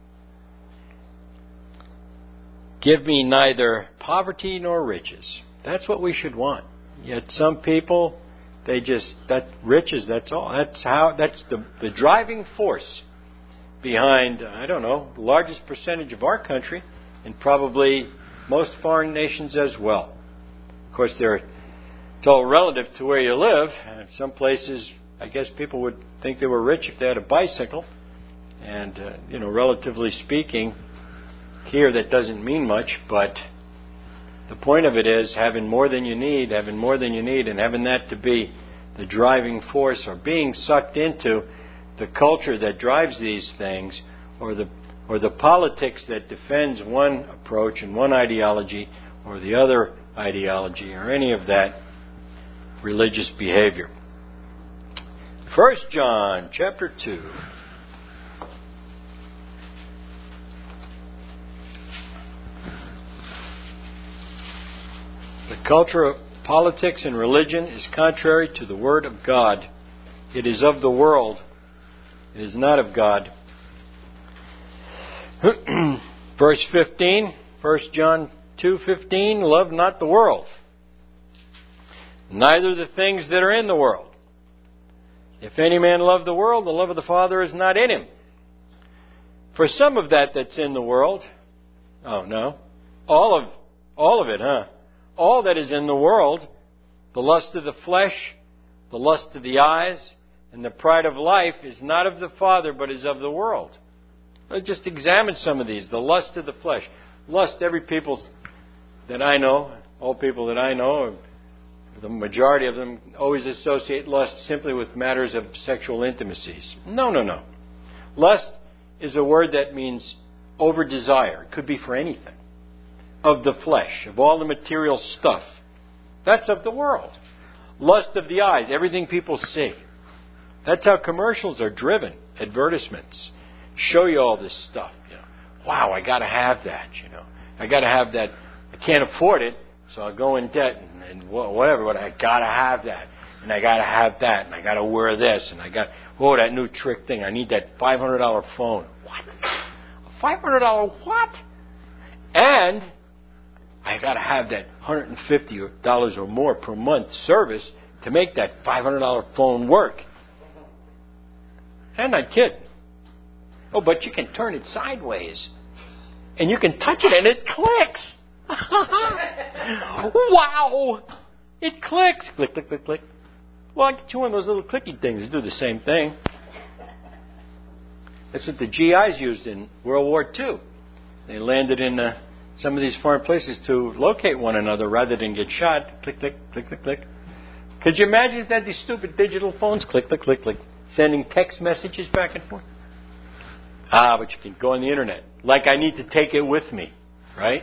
Give me neither poverty nor riches. That's what we should want. Yet some people, they just, that riches, that's all. That's how, that's the, the driving force behind, I don't know, the largest percentage of our country and probably most foreign nations as well. Of course, they're, it's all relative to where you live. In some places, I guess people would think they were rich if they had a bicycle. And, uh, you know, relatively speaking, here that doesn't mean much, but the point of it is having more than you need, having more than you need, and having that to be the driving force, or being sucked into the culture that drives these things, or the or the politics that defends one approach and one ideology or the other ideology, or any of that religious behavior. First John chapter two. The culture of politics and religion is contrary to the Word of God. It is of the world. It is not of God. Verse fifteen, First John two fifteen, love not the world, neither the things that are in the world. If any man love the world, the love of the Father is not in him. For some of that that's in the world, oh no, all of all of it, huh? All that is in the world, the lust of the flesh, the lust of the eyes, and the pride of life is not of the Father, but is of the world. Let's just examine some of these. The lust of the flesh. Lust, every people that I know, all people that I know, the majority of them always associate lust simply with matters of sexual intimacies. No, no, no. Lust is a word that means over-desire. It could be for anything. Of the flesh, of all the material stuff. That's of the world. Lust of the eyes, everything people see. That's how commercials are driven. Advertisements show you all this stuff. You know, wow, I got to have that. You know, I got to have that. I can't afford it, so I'll go in debt and, and whatever. But I got to have that, and I got to have that, and I got to wear this, and I got oh that new trick thing. I need that five hundred dollar phone. What? A five hundred dollar what? And I got to have that one hundred fifty dollars or more per month service to make that five hundred dollar phone work. I'm not kidding. Oh, but you can turn it sideways. And you can touch it and it clicks. Wow! It clicks. Click, click, click, click. Well, I get you one of those little clicky things that do the same thing. That's what the G Is used in World War Two. They landed in uh, some of these foreign places to locate one another rather than get shot. Click, click, click, click, click. Could you imagine if they had these stupid digital phones? Click, click, click, click. Sending text messages back and forth. Ah, but you can go on the internet. Like I need to take it with me, right?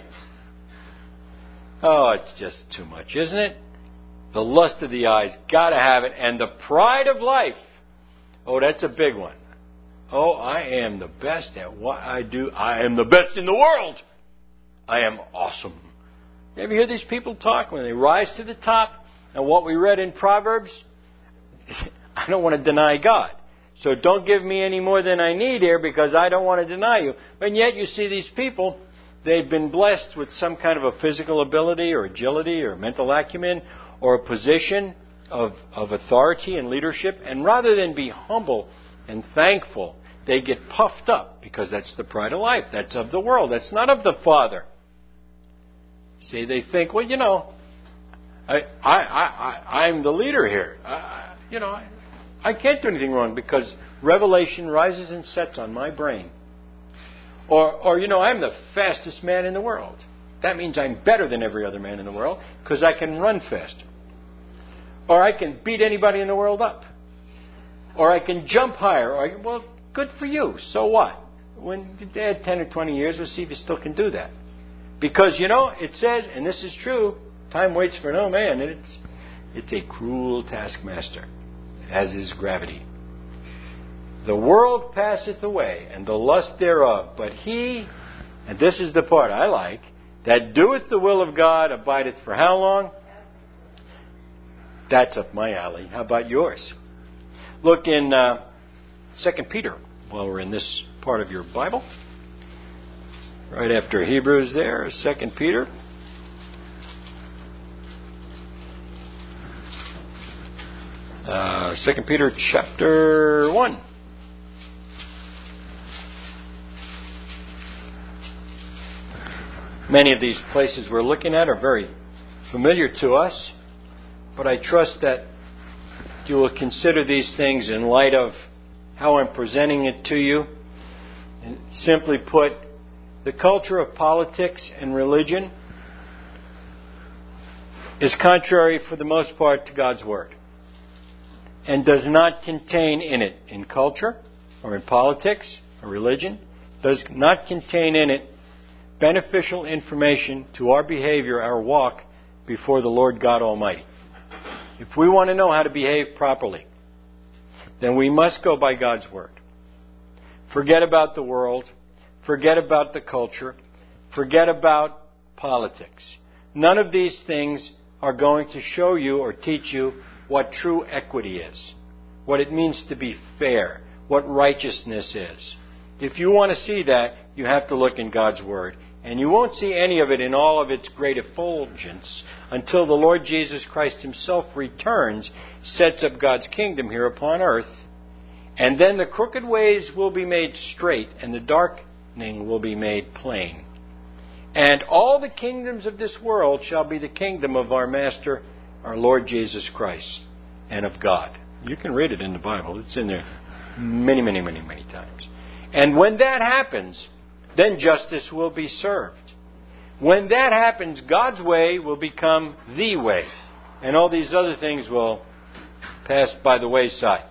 Oh, it's just too much, isn't it? The lust of the eyes, gotta have it. And the pride of life. Oh, that's a big one. Oh, I am the best at what I do. I am the best in the world. I am awesome. You ever hear these people talk when they rise to the top? And what we read in Proverbs, I don't want to deny God. So don't give me any more than I need here because I don't want to deny you. And yet you see these people, they've been blessed with some kind of a physical ability or agility or mental acumen or a position of, of authority and leadership. And rather than be humble and thankful, they get puffed up because that's the pride of life. That's of the world. That's not of the Father. See, they think, well, you know, I, I, I, I'm the leader here. I, you know, I, I can't do anything wrong because revelation rises and sets on my brain. Or, or, you know, I'm the fastest man in the world. That means I'm better than every other man in the world because I can run faster. Or I can beat anybody in the world up. Or I can jump higher. Or I, well, good for you. So what? When you add ten or twenty years, we'll see if you still can do that. Because, you know, it says, and this is true, time waits for no man, and it's it's a cruel taskmaster, as is gravity. The world passeth away, and the lust thereof, but he, and this is the part I like, that doeth the will of God abideth for how long? That's up my alley. How about yours? Look in uh, Second Peter, while we're in this part of your Bible. Right after Hebrews there, Second Peter. Uh, Second Peter chapter one. Many of these places we're looking at are very familiar to us, but I trust that you will consider these things in light of how I'm presenting it to you. And simply put, the culture of politics and religion is contrary for the most part to God's Word and does not contain in it, in culture or in politics or religion, does not contain in it beneficial information to our behavior, our walk before the Lord God Almighty. If we want to know how to behave properly, then we must go by God's Word. Forget about the world. Forget about the culture. Forget about politics. None of these things are going to show you or teach you what true equity is, what it means to be fair, what righteousness is. If you want to see that, you have to look in God's Word. And you won't see any of it in all of its great effulgence until the Lord Jesus Christ Himself returns, sets up God's kingdom here upon earth, and then the crooked ways will be made straight and the darkening will be made plain. And all the kingdoms of this world shall be the kingdom of our Master, our Lord Jesus Christ, and of God. You can read it in the Bible. It's in there many, many, many, many times. And when that happens, then justice will be served. When that happens, God's way will become the way. and all these other things will pass by the wayside.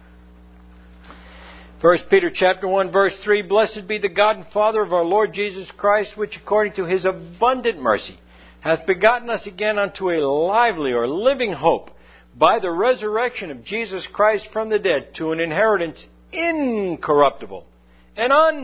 First Peter chapter one, verse three, Blessed be the God and Father of our Lord Jesus Christ, which according to His abundant mercy hath begotten us again unto a lively or living hope by the resurrection of Jesus Christ from the dead, to an inheritance incorruptible and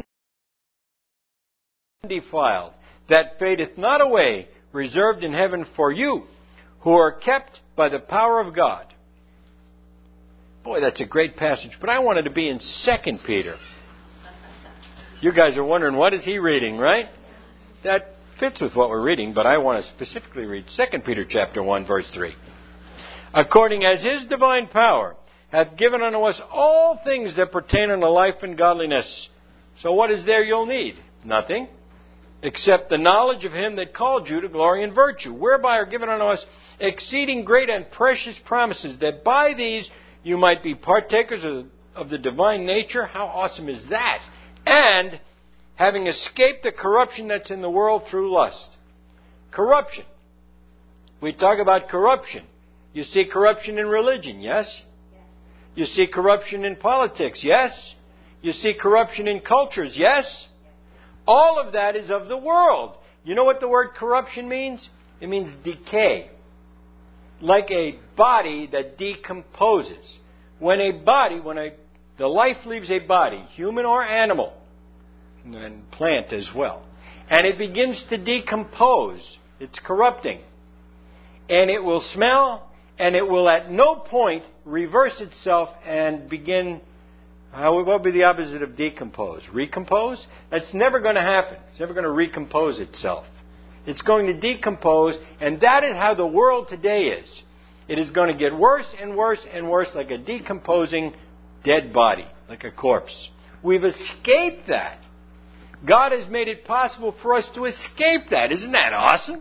undefiled, that fadeth not away, reserved in heaven for you, who are kept by the power of God. Boy, that's a great passage, but I wanted to be in Second Peter. You guys are wondering, what is he reading, right? That fits with what we're reading, but I want to specifically read Second Peter chapter one, verse three. According as His divine power hath given unto us all things that pertain unto life and godliness. So what is there you'll need? Nothing, except the knowledge of Him that called you to glory and virtue, whereby are given unto us exceeding great and precious promises, that by these you might be partakers of, of the divine nature. How awesome is that? And having escaped the corruption that's in the world through lust. Corruption. We talk about corruption. You see corruption in religion, yes? Yes. You see corruption in politics, yes? You see corruption in cultures, yes? Yes. All of that is of the world. You know what the word corruption means? It means decay. Like a body that decomposes. When a body, when a, the life leaves a body, human or animal, and plant as well, and it begins to decompose, it's corrupting. And it will smell, and it will at no point reverse itself and begin, how, what would be the opposite of decompose? Recompose? That's never going to happen. It's never going to recompose itself. It's going to decompose, and that is how the world today is. It is going to get worse and worse and worse, like a decomposing dead body, like a corpse. We've escaped that. God has made it possible for us to escape that. Isn't that awesome?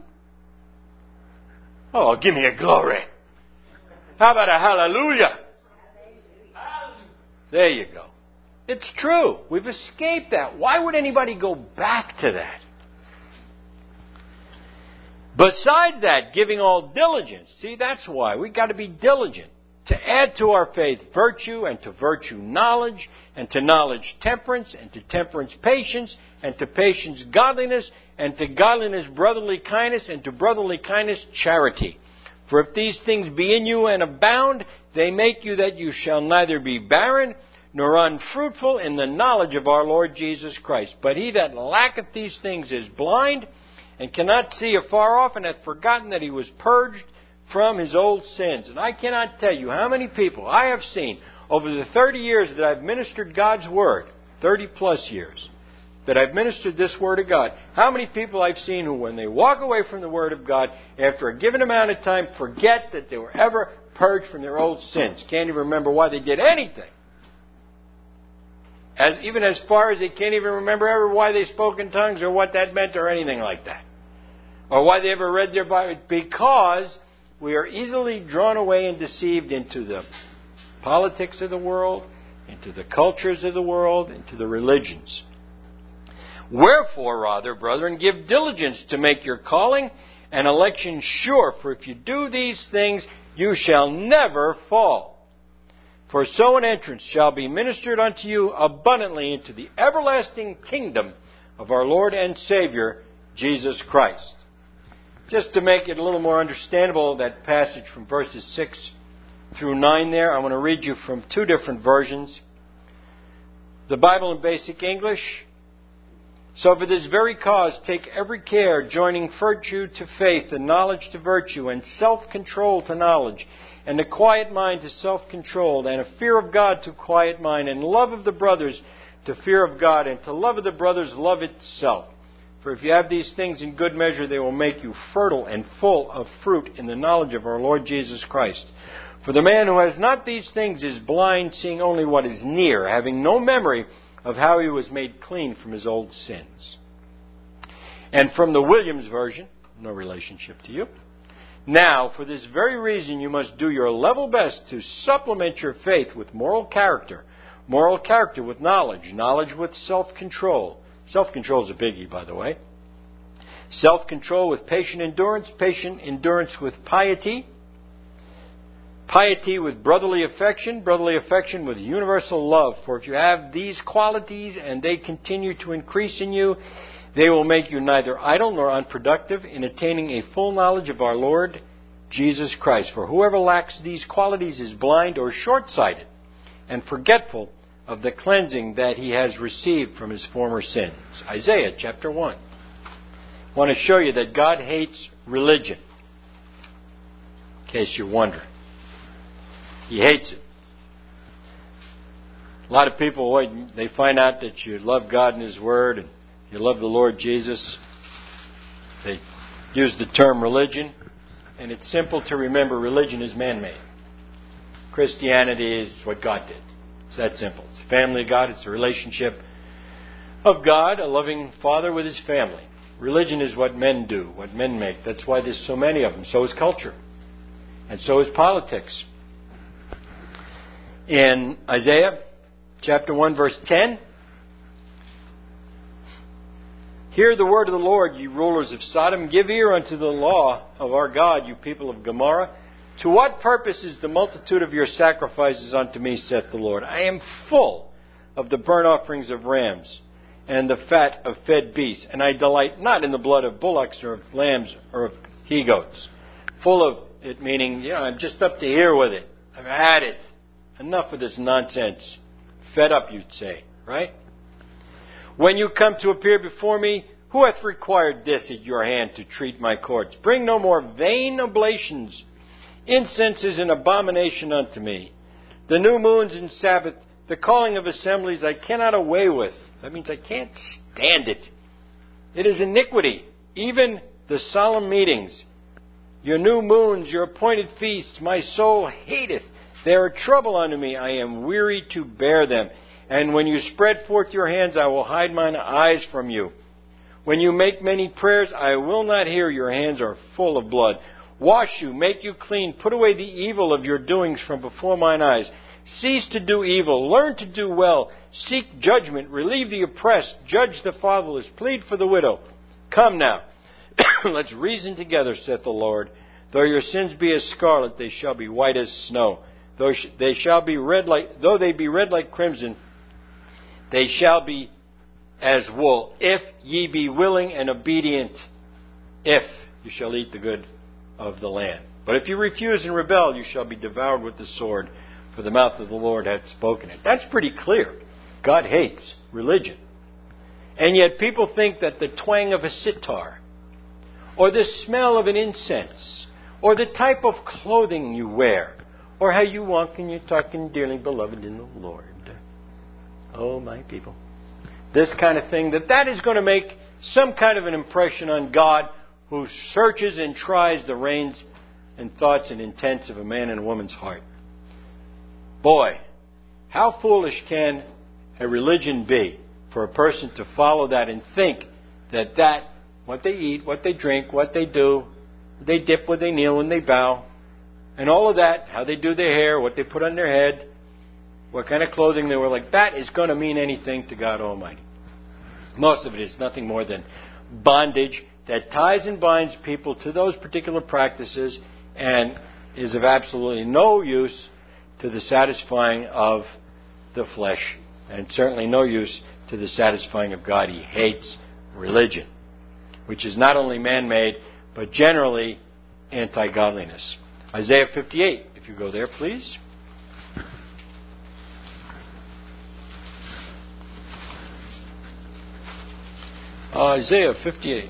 Oh, give me a glory. How about a hallelujah? There you go. It's true. We've escaped that. Why would anybody go back to that? Besides that, giving all diligence. See, that's why. We've got to be diligent. To add to our faith virtue, and to virtue knowledge, and to knowledge temperance, and to temperance patience, and to patience godliness, and to godliness brotherly kindness, and to brotherly kindness charity. For if these things be in you and abound, they make you that you shall neither be barren, nor unfruitful in the knowledge of our Lord Jesus Christ. But he that lacketh these things is blind, and cannot see afar off, and hath forgotten that he was purged from his old sins. And I cannot tell you how many people I have seen over the thirty years that I've ministered God's Word, thirty plus years, that I've ministered this Word of God, how many people I've seen who, when they walk away from the Word of God, after a given amount of time, forget that they were ever purged from their old sins. Can't even remember why they did anything. As, even as far as they can't even remember ever why they spoke in tongues or what that meant or anything like that. Or why they ever read their Bible. Because we are easily drawn away and deceived into the politics of the world, into the cultures of the world, into the religions. Wherefore, rather, brethren, give diligence to make your calling and election sure. For if you do these things, you shall never fall. For so an entrance shall be ministered unto you abundantly into the everlasting kingdom of our Lord and Savior, Jesus Christ. Just to make it a little more understandable, that passage from verses six through nine there, I want to read you from two different versions. The Bible in Basic English. So for this very cause, take every care, joining virtue to faith, and knowledge to virtue, and self-control to knowledge, and a quiet mind to self-control, and a fear of God to quiet mind, and love of the brothers to fear of God, and to love of the brothers love itself. For if you have these things in good measure, they will make you fertile and full of fruit in the knowledge of our Lord Jesus Christ. For the man who has not these things is blind, seeing only what is near, having no memory of how he was made clean from his old sins. And from the Williams version, no relationship to you. Now, for this very reason, you must do your level best to supplement your faith with moral character, moral character with knowledge, knowledge with self-control. Self-control is a biggie, by the way. Self-control with patient endurance, patient endurance with piety, Piety with brotherly affection, brotherly affection with universal love. For if you have these qualities and they continue to increase in you, they will make you neither idle nor unproductive in attaining a full knowledge of our Lord Jesus Christ. For whoever lacks these qualities is blind or short-sighted and forgetful of the cleansing that he has received from his former sins. Isaiah chapter one. I want to show you that God hates religion. In case you're wondering. He hates it. A lot of people, when they find out that you love God and His Word and you love the Lord Jesus, they use the term religion. And it's simple to remember, religion is man-made. Christianity is what God did. It's that simple. It's the family of God. It's the relationship of God, a loving Father with His family. Religion is what men do, what men make. That's why there's so many of them. So is culture. And so is politics. In Isaiah chapter one, verse ten, hear the word of the Lord, ye rulers of Sodom. Give ear unto the law of our God, you people of Gomorrah. To what purpose is the multitude of your sacrifices unto me, saith the Lord? I am full of the burnt offerings of rams and the fat of fed beasts, and I delight not in the blood of bullocks or of lambs or of he-goats. Full of it, meaning, you know, I'm just up to here with it. I've had it. Enough of this nonsense. Fed up, you'd say, right? When you come to appear before me, who hath required this at your hand to treat my courts? Bring no more vain oblations. Incense is an abomination unto me. The new moons and Sabbath, the calling of assemblies, I cannot away with. That means I can't stand it. It is iniquity. Even the solemn meetings, your new moons, your appointed feasts, my soul hateth. They are trouble unto me. I am weary to bear them. And when you spread forth your hands, I will hide mine eyes from you. When you make many prayers, I will not hear. Your hands are full of blood. Wash you, make you clean. Put away the evil of your doings from before mine eyes. Cease to do evil. Learn to do well. Seek judgment. Relieve the oppressed. Judge the fatherless. Plead for the widow. Come now. Let's reason together, saith the Lord. Though your sins be as scarlet, they shall be white as snow. Though they shall be red like, though they be red like crimson, they shall be as wool. If ye be willing and obedient, if you shall eat the good of the land. But if you refuse and rebel, you shall be devoured with the sword, for the mouth of the Lord hath spoken it. That's pretty clear. God hates religion. And yet people think that the twang of a sitar, or the smell of an incense, or the type of clothing you wear, or how you walk and you're talking dearly beloved in the Lord. Oh, my people. This kind of thing, that that is going to make some kind of an impression on God, who searches and tries the reins and thoughts and intents of a man and a woman's heart. Boy, how foolish can a religion be for a person to follow that and think that that, what they eat, what they drink, what they do, they dip when they kneel, when they bow, and all of that, how they do their hair, what they put on their head, what kind of clothing they wear, like that is going to mean anything to God Almighty. Most of it is nothing more than bondage that ties and binds people to those particular practices and is of absolutely no use to the satisfying of the flesh, and certainly no use to the satisfying of God. He hates religion, which is not only man-made, but generally anti-godliness. Isaiah fifty-eight, if you go there, please. Uh, Isaiah fifty-eight.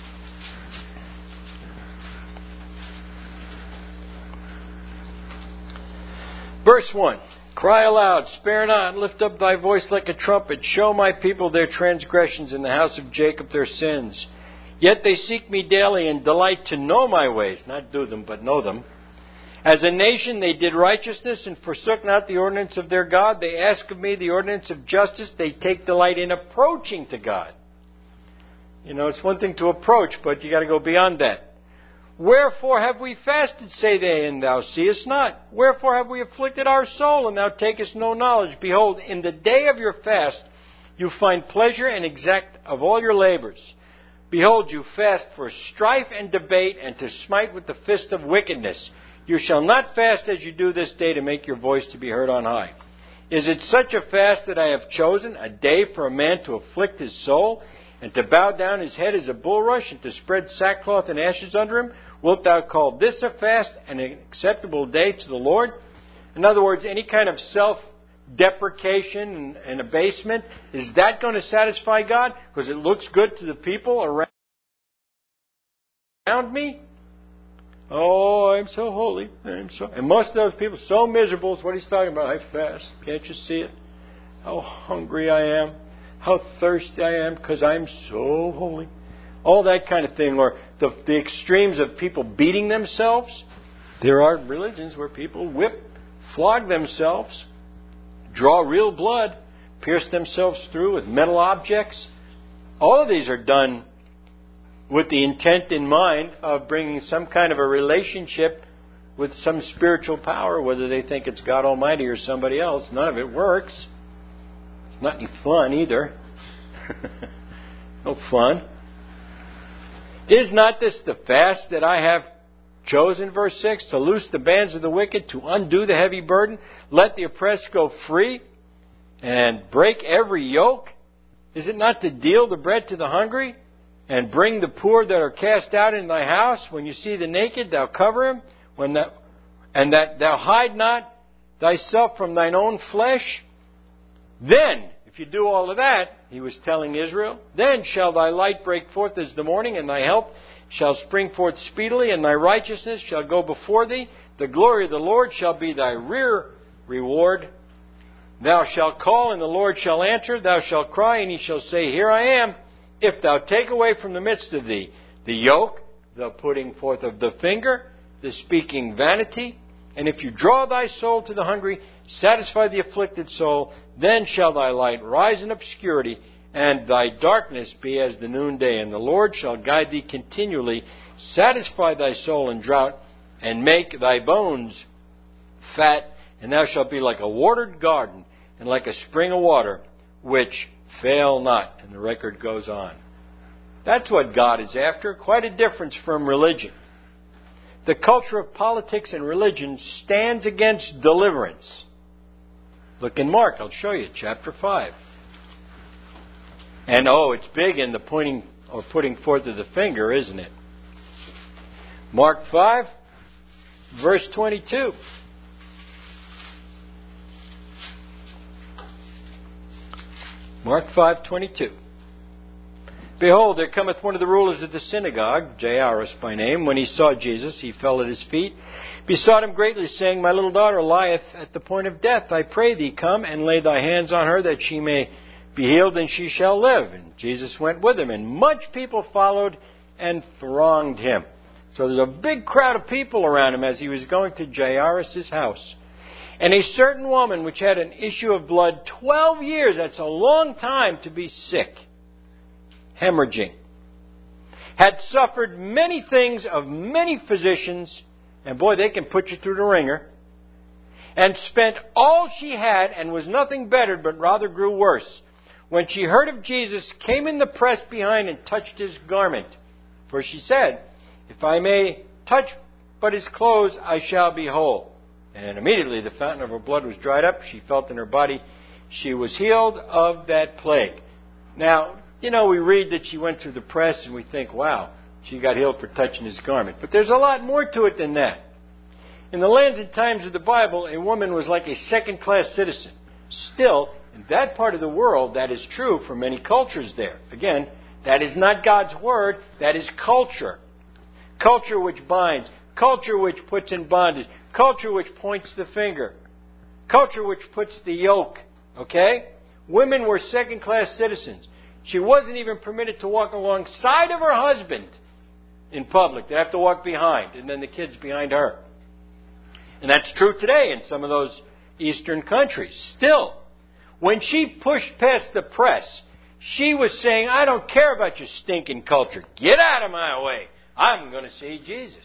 Verse one. Cry aloud, spare not, lift up thy voice like a trumpet. Show my people their transgressions, in the house of Jacob their sins. Yet they seek me daily and delight to know my ways. Not do them, but know them. As a nation they did righteousness and forsook not the ordinance of their God. They ask of me the ordinance of justice. They take delight in approaching to God. You know, it's one thing to approach, but you got to go beyond that. Wherefore have we fasted, say they, and thou seest not? Wherefore have we afflicted our soul, and thou takest no knowledge? Behold, in the day of your fast you find pleasure and exact of all your labors. Behold, you fast for strife and debate, and to smite with the fist of wickedness. You shall not fast as you do this day to make your voice to be heard on high. Is it such a fast that I have chosen, a day for a man to afflict his soul, and to bow down his head as a bulrush, and to spread sackcloth and ashes under him? Wilt thou call this a fast and an acceptable day to the Lord? In other words, any kind of self-deprecation and, and abasement, is that going to satisfy God? Because it looks good to the people around me? Oh, I'm so holy. I'm so, and most of those people so miserable is what he's talking about. I fast. Can't you see it? How hungry I am. How thirsty I am because I'm so holy. All that kind of thing. Or the, the extremes of people beating themselves. There are religions where people whip, flog themselves, draw real blood, pierce themselves through with metal objects. All of these are done with the intent in mind of bringing some kind of a relationship with some spiritual power, whether they think it's God Almighty or somebody else. None of it works. It's not any fun either. No fun. Is not this the fast that I have chosen, verse six, to loose the bands of the wicked, to undo the heavy burden, let the oppressed go free, and break every yoke? Is it not to deal the bread to the hungry, and bring the poor that are cast out in thy house? When you see the naked, thou cover him, when that, and that thou hide not thyself from thine own flesh? Then, if you do all of that, he was telling Israel, then shall thy light break forth as the morning, and thy help shall spring forth speedily, and thy righteousness shall go before thee. The glory of the Lord shall be thy rear reward. Thou shalt call, and the Lord shall answer. Thou shalt cry, and he shall say, Here I am. If thou take away from the midst of thee the yoke, the putting forth of the finger, the speaking vanity, and if you draw thy soul to the hungry, satisfy the afflicted soul, then shall thy light rise in obscurity, and thy darkness be as the noonday. And the Lord shall guide thee continually, satisfy thy soul in drought, and make thy bones fat, and thou shalt be like a watered garden, and like a spring of water, which fail not. And the record goes on. That's what God is after. Quite a difference from religion. The culture of politics and religion stands against deliverance. Look in Mark. I'll show you. Chapter five. And oh, it's big in the pointing or putting forth of the finger, isn't it? Mark five, verse twenty-two. Mark five twenty-two. Behold, there cometh one of the rulers of the synagogue, Jairus by name. When he saw Jesus, he fell at his feet, besought him greatly, saying, My little daughter lieth at the point of death. I pray thee, come and lay thy hands on her, that she may be healed, and she shall live. And Jesus went with him, and much people followed and thronged him. So there's a big crowd of people around him as he was going to Jairus' house. And a certain woman which had an issue of blood twelve years, that's a long time to be sick, hemorrhaging, had suffered many things of many physicians, and boy, they can put you through the ringer, and spent all she had, and was nothing bettered, but rather grew worse. When she heard of Jesus, came in the press behind and touched his garment. For she said, If I may touch but his clothes, I shall be whole. And immediately the fountain of her blood was dried up. She felt in her body she was healed of that plague. Now, you know, we read that she went through the press and we think, wow, she got healed for touching his garment. But there's a lot more to it than that. In the lands and times of the Bible, a woman was like a second-class citizen. Still, in that part of the world, that is true for many cultures there. Again, that is not God's word. That is culture. Culture which binds. Culture which puts in bondage. Culture which points the finger. Culture which puts the yoke. Okay? Women were second-class citizens. She wasn't even permitted to walk alongside of her husband in public. They'd have to walk behind, and then the kids behind her. And that's true today in some of those eastern countries. Still, when she pushed past the press, she was saying, I don't care about your stinking culture. Get out of my way. I'm going to see Jesus.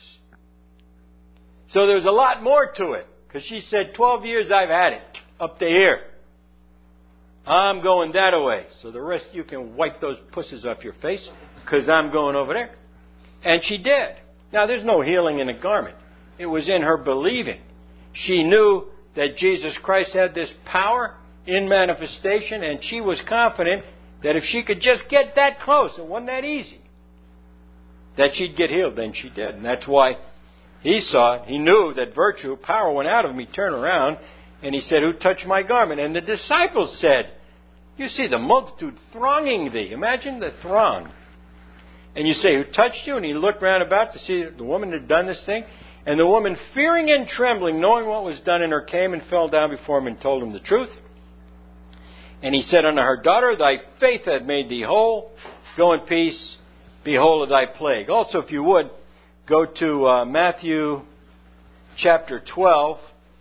So there's a lot more to it. Because she said, twelve years I've had it. Up to here. I'm going that away. So the rest of you can wipe those pusses off your face. because I'm going over there. And she did. Now, there's no healing in a garment. It was in her believing. She knew that Jesus Christ had this power in manifestation, and she was confident that if she could just get that close, it wasn't that easy, that she'd get healed. Then she did. And that's why he saw it. He knew that virtue, power went out of him. He turned around and he said, "Who touched my garment?" And the disciples said, "You see the multitude thronging thee." Imagine the throng. And you say, "Who touched you?" And he looked round about to see the woman had done this thing. And the woman, fearing and trembling, knowing what was done in her, came and fell down before him and told him the truth. And he said unto her, "Daughter, thy faith hath made thee whole. Go in peace. Be whole of thy plague." Also, if you would, go to uh, Matthew chapter twelve.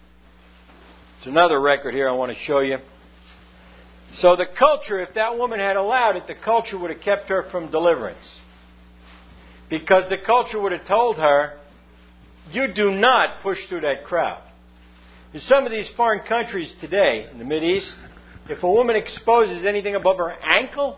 It's another record here I want to show you. So the culture, if that woman had allowed it, the culture would have kept her from deliverance. Because the culture would have told her, you do not push through that crowd. In some of these foreign countries today, in the Mideast, if a woman exposes anything above her ankle,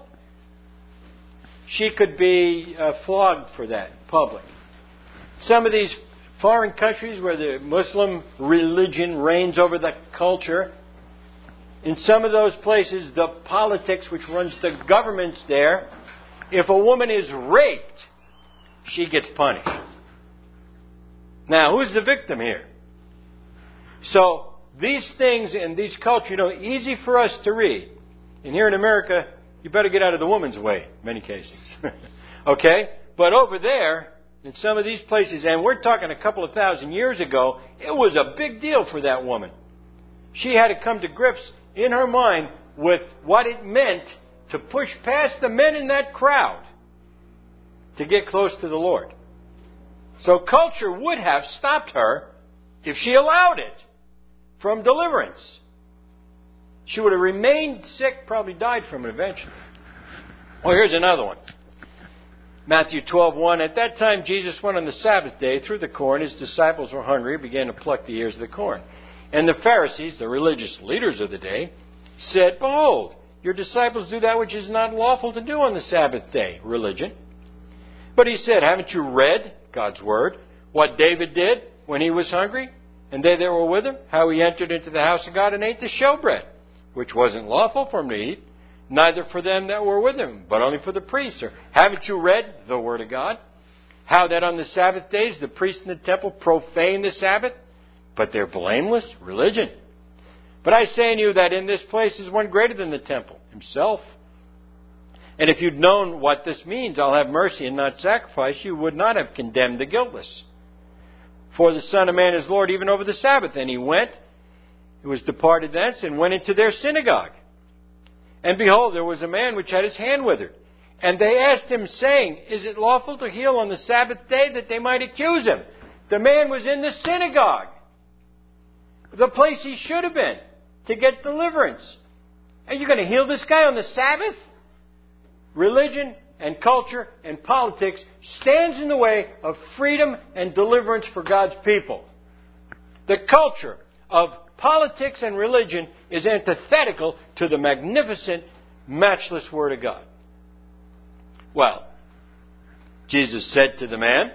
she could be uh, flogged for that in public. Some of these foreign countries where the Muslim religion reigns over the culture, in some of those places, the politics which runs the governments there, if a woman is raped, she gets punished. Now, who's the victim here? So, these things in these cultures, you know, easy for us to read. And here in America, you better get out of the woman's way, in many cases. Okay? But over there, in some of these places, and we're talking a couple of thousand years ago, it was a big deal for that woman. She had to come to grips in her mind with what it meant to push past the men in that crowd to get close to the Lord. So culture would have stopped her if she allowed it from deliverance. She would have remained sick, probably died from it eventually. Well, here's another one. Matthew twelve one. At that time Jesus went on the Sabbath day through the corn. His disciples were hungry, began to pluck the ears of the corn. And the Pharisees, the religious leaders of the day, said, "Behold, your disciples do that which is not lawful to do on the Sabbath day," religion. But he said, "Haven't you read God's word, what David did when he was hungry, and they that were with him, how he entered into the house of God and ate the showbread, which wasn't lawful for him to eat, neither for them that were with him, but only for the priests? Or haven't you read the word of God, how that on the Sabbath days the priests in the temple profane the Sabbath, but they're blameless?" Religion. "But I say unto you that in this place is one greater than the temple, himself. And if you'd known what this means, I'll have mercy and not sacrifice, you would not have condemned the guiltless. For the Son of Man is Lord even over the Sabbath." And he went, he was departed thence, and went into their synagogue. And behold, there was a man which had his hand withered. And they asked him, saying, "Is it lawful to heal on the Sabbath day?" That they might accuse him. The man was in the synagogue, the place he should have been to get deliverance. Are you going to heal this guy on the Sabbath? Religion and culture and politics stands in the way of freedom and deliverance for God's people. The culture of politics and religion is antithetical to the magnificent, matchless Word of God. Well, Jesus said to the man,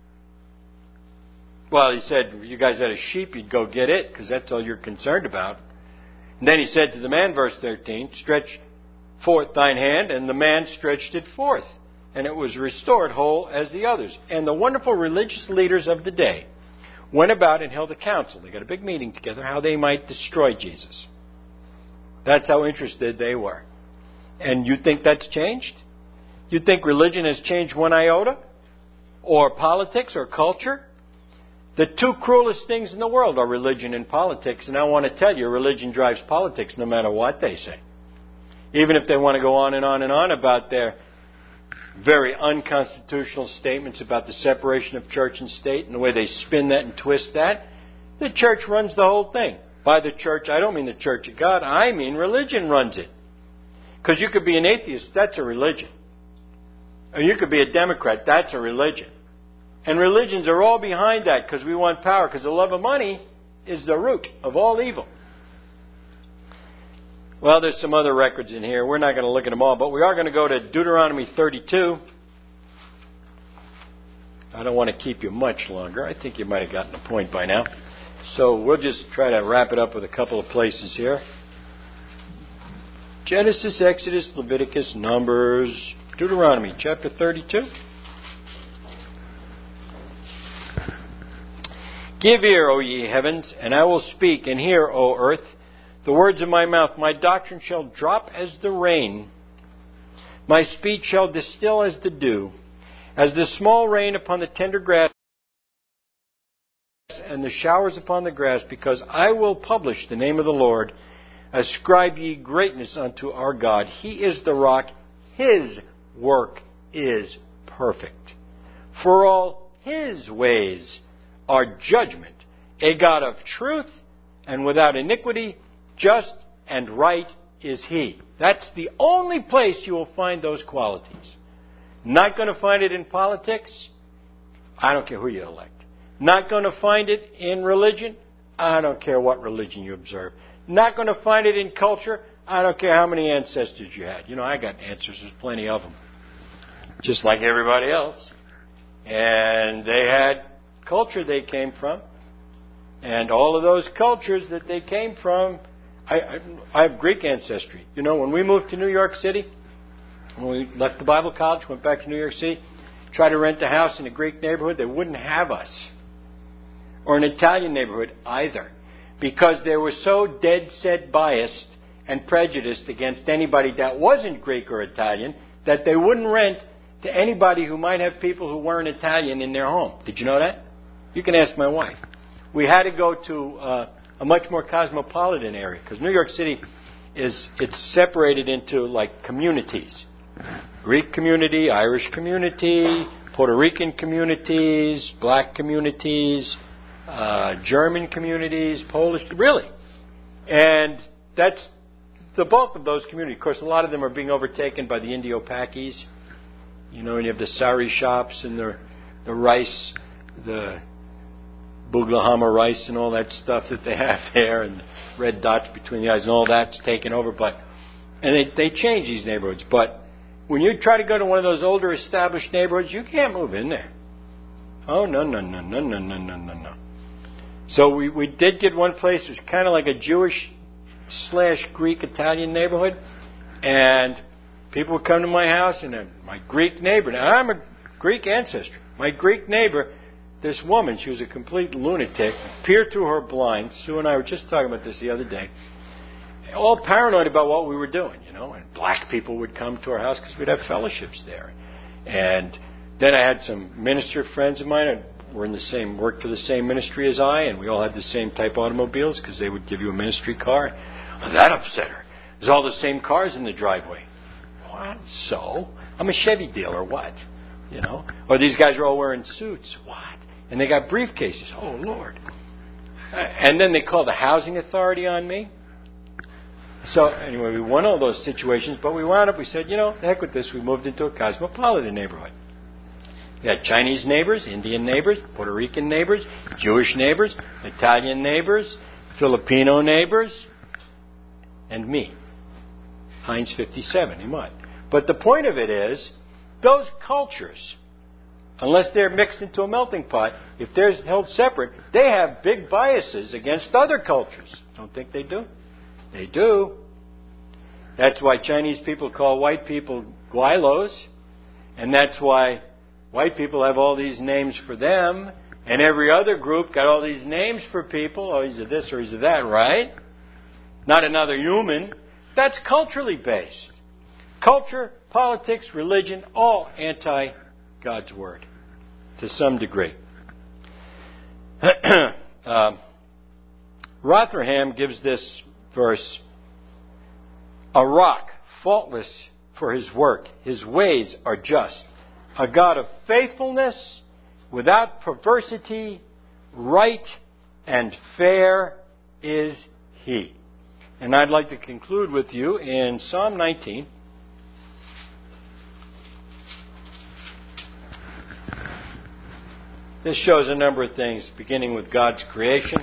well, he said, "You guys had a sheep, you'd go get it, because that's all you're concerned about." And then he said to the man, verse thirteen, "Stretch forth thine hand," and the man stretched it forth, and it was restored whole as the others. And the wonderful religious leaders of the day went about and held a council. They got a big meeting together, how they might destroy Jesus. That's how interested they were. And you think that's changed? You think religion has changed one iota? Or politics or culture? The two cruelest things in the world are religion and politics, and I want to tell you, religion drives politics no matter what they say. Even if they want to go on and on and on about their very unconstitutional statements about the separation of church and state and the way they spin that and twist that, the church runs the whole thing. By the church, I don't mean the Church of God. I mean religion runs it. Because you could be an atheist, that's a religion. Or you could be a Democrat, that's a religion. And religions are all behind that because we want power, because the love of money is the root of all evil. Well, there's some other records in here. We're not going to look at them all, but we are going to go to Deuteronomy thirty-two. I don't want to keep you much longer. I think you might have gotten the point by now. So we'll just try to wrap it up with a couple of places here. Genesis, Exodus, Leviticus, Numbers, Deuteronomy, chapter thirty-two. Give ear, O ye heavens, and I will speak, and hear, O earth, the words of my mouth. My doctrine shall drop as the rain. My speech shall distill as the dew, as the small rain upon the tender grass, and the showers upon the grass, because I will publish the name of the Lord. Ascribe ye greatness unto our God. He is the rock. His work is perfect. For all His ways are judgment, a God of truth and without iniquity, just and right is He. That's the only place you will find those qualities. Not going to find it in politics. I don't care who you elect. Not going to find it in religion. I don't care what religion you observe. Not going to find it in culture. I don't care how many ancestors you had. You know, I got ancestors, plenty of them. Just like everybody else. And they had culture they came from. And all of those cultures that they came from, I, I, I have Greek ancestry. You know, when we moved to New York City, when we left the Bible college, went back to New York City, tried to rent a house in a Greek neighborhood, they wouldn't have us. Or an Italian neighborhood either. Because they were so dead set biased and prejudiced against anybody that wasn't Greek or Italian that they wouldn't rent to anybody who might have people who weren't Italian in their home. Did you know that? You can ask my wife. We had to go to uh, a much more cosmopolitan area because New York City is it's separated into like communities. Greek community, Irish community, Puerto Rican communities, black communities, uh, German communities, Polish, really. And that's the bulk of those communities. Of course, a lot of them are being overtaken by the Indo-Pakis. You know, and you have the sari shops and the the rice, the Buglahama rice and all that stuff that they have there, and red dots between the eyes and all that's taken over. But and they they change these neighborhoods. But when you try to go to one of those older established neighborhoods, you can't move in there. Oh no no no no no no no no no. So we we did get one place. It was kind of like a Jewish slash Greek Italian neighborhood, and people would come to my house, and my Greek neighbor. Now I'm a Greek ancestry. My Greek neighbor. This woman, she was a complete lunatic, peered through her blinds. Sue and I were just talking about this the other day. All paranoid about what we were doing, you know. And black people would come to our house because we'd have fellowships there. And then I had some minister friends of mine that were in the same, worked for the same ministry as I, and we all had the same type automobiles because they would give you a ministry car. Well, that upset her. There's all the same cars in the driveway. What? So? I'm a Chevy dealer. What? You know? Or these guys are all wearing suits. What? And they got briefcases. Oh, Lord. And then they called the housing authority on me. So, anyway, we won all those situations, but we wound up, we said, you know, the heck with this. We moved into a cosmopolitan neighborhood. We had Chinese neighbors, Indian neighbors, Puerto Rican neighbors, Jewish neighbors, Italian neighbors, Filipino neighbors, and me. Heinz fifty-seven, in what? But the point of it is, those cultures, unless they're mixed into a melting pot, if they're held separate, they have big biases against other cultures. Don't think they do? They do. That's why Chinese people call white people guilos, and that's why white people have all these names for them, and every other group got all these names for people. Oh, he's a this or he's a that, right? Not another human. That's culturally based. Culture, politics, religion, all anti-God's Word. To some degree. uh, Rotherham gives this verse, a rock, faultless for his work. His ways are just. A God of faithfulness, without perversity, right and fair is He. And I'd like to conclude with you in Psalm nineteen. This shows a number of things, beginning with God's creation.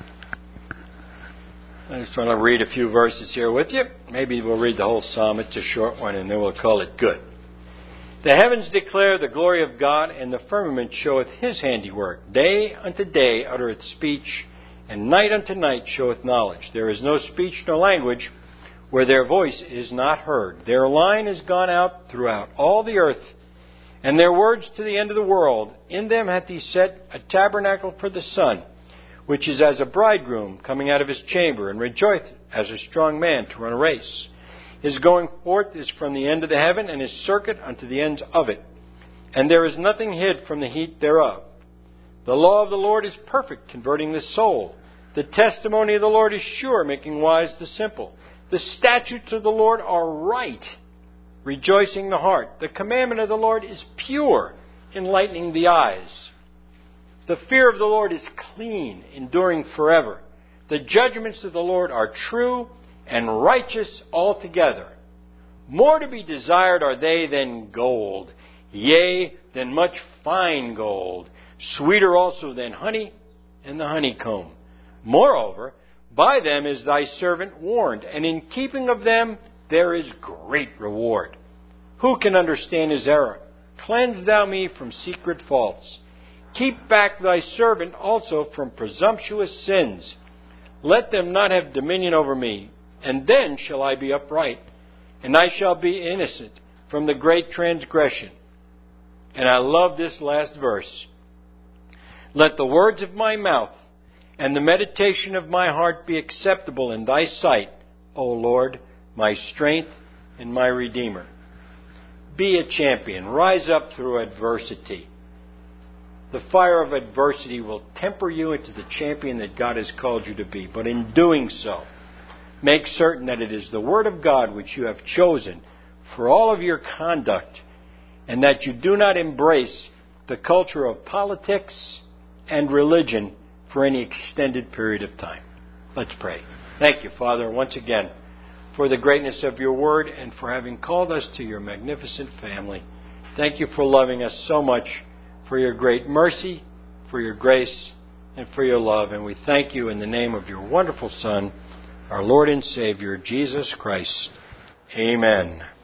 I just want to read a few verses here with you. Maybe we'll read the whole psalm. It's a short one, and then we'll call it good. The heavens declare the glory of God, and the firmament showeth his handiwork. Day unto day uttereth speech, and night unto night showeth knowledge. There is no speech nor language where their voice is not heard. Their line is gone out throughout all the earth, and their words to the end of the world. In them hath he set a tabernacle for the sun, which is as a bridegroom coming out of his chamber, and rejoiceth as a strong man to run a race. His going forth is from the end of the heaven, and his circuit unto the ends of it. And there is nothing hid from the heat thereof. The law of the Lord is perfect, converting the soul. The testimony of the Lord is sure, making wise the simple. The statutes of the Lord are right, rejoicing the heart. The commandment of the Lord is pure, enlightening the eyes. The fear of the Lord is clean, enduring forever. The judgments of the Lord are true and righteous altogether. More to be desired are they than gold, yea, than much fine gold, sweeter also than honey and the honeycomb. Moreover, by them is thy servant warned, and in keeping of them there is great reward. Who can understand his error? Cleanse thou me from secret faults. Keep back thy servant also from presumptuous sins. Let them not have dominion over me, and then shall I be upright, and I shall be innocent from the great transgression. And I love this last verse. Let the words of my mouth and the meditation of my heart be acceptable in thy sight, O Lord, my strength and my Redeemer. Be a champion. Rise up through adversity. The fire of adversity will temper you into the champion that God has called you to be. But in doing so, make certain that it is the Word of God which you have chosen for all of your conduct, and that you do not embrace the culture of politics and religion for any extended period of time. Let's pray. Thank you, Father, once again, for the greatness of your Word and for having called us to your magnificent family. Thank you for loving us so much, for your great mercy, for your grace, and for your love. And we thank you in the name of your wonderful Son, our Lord and Savior, Jesus Christ. Amen.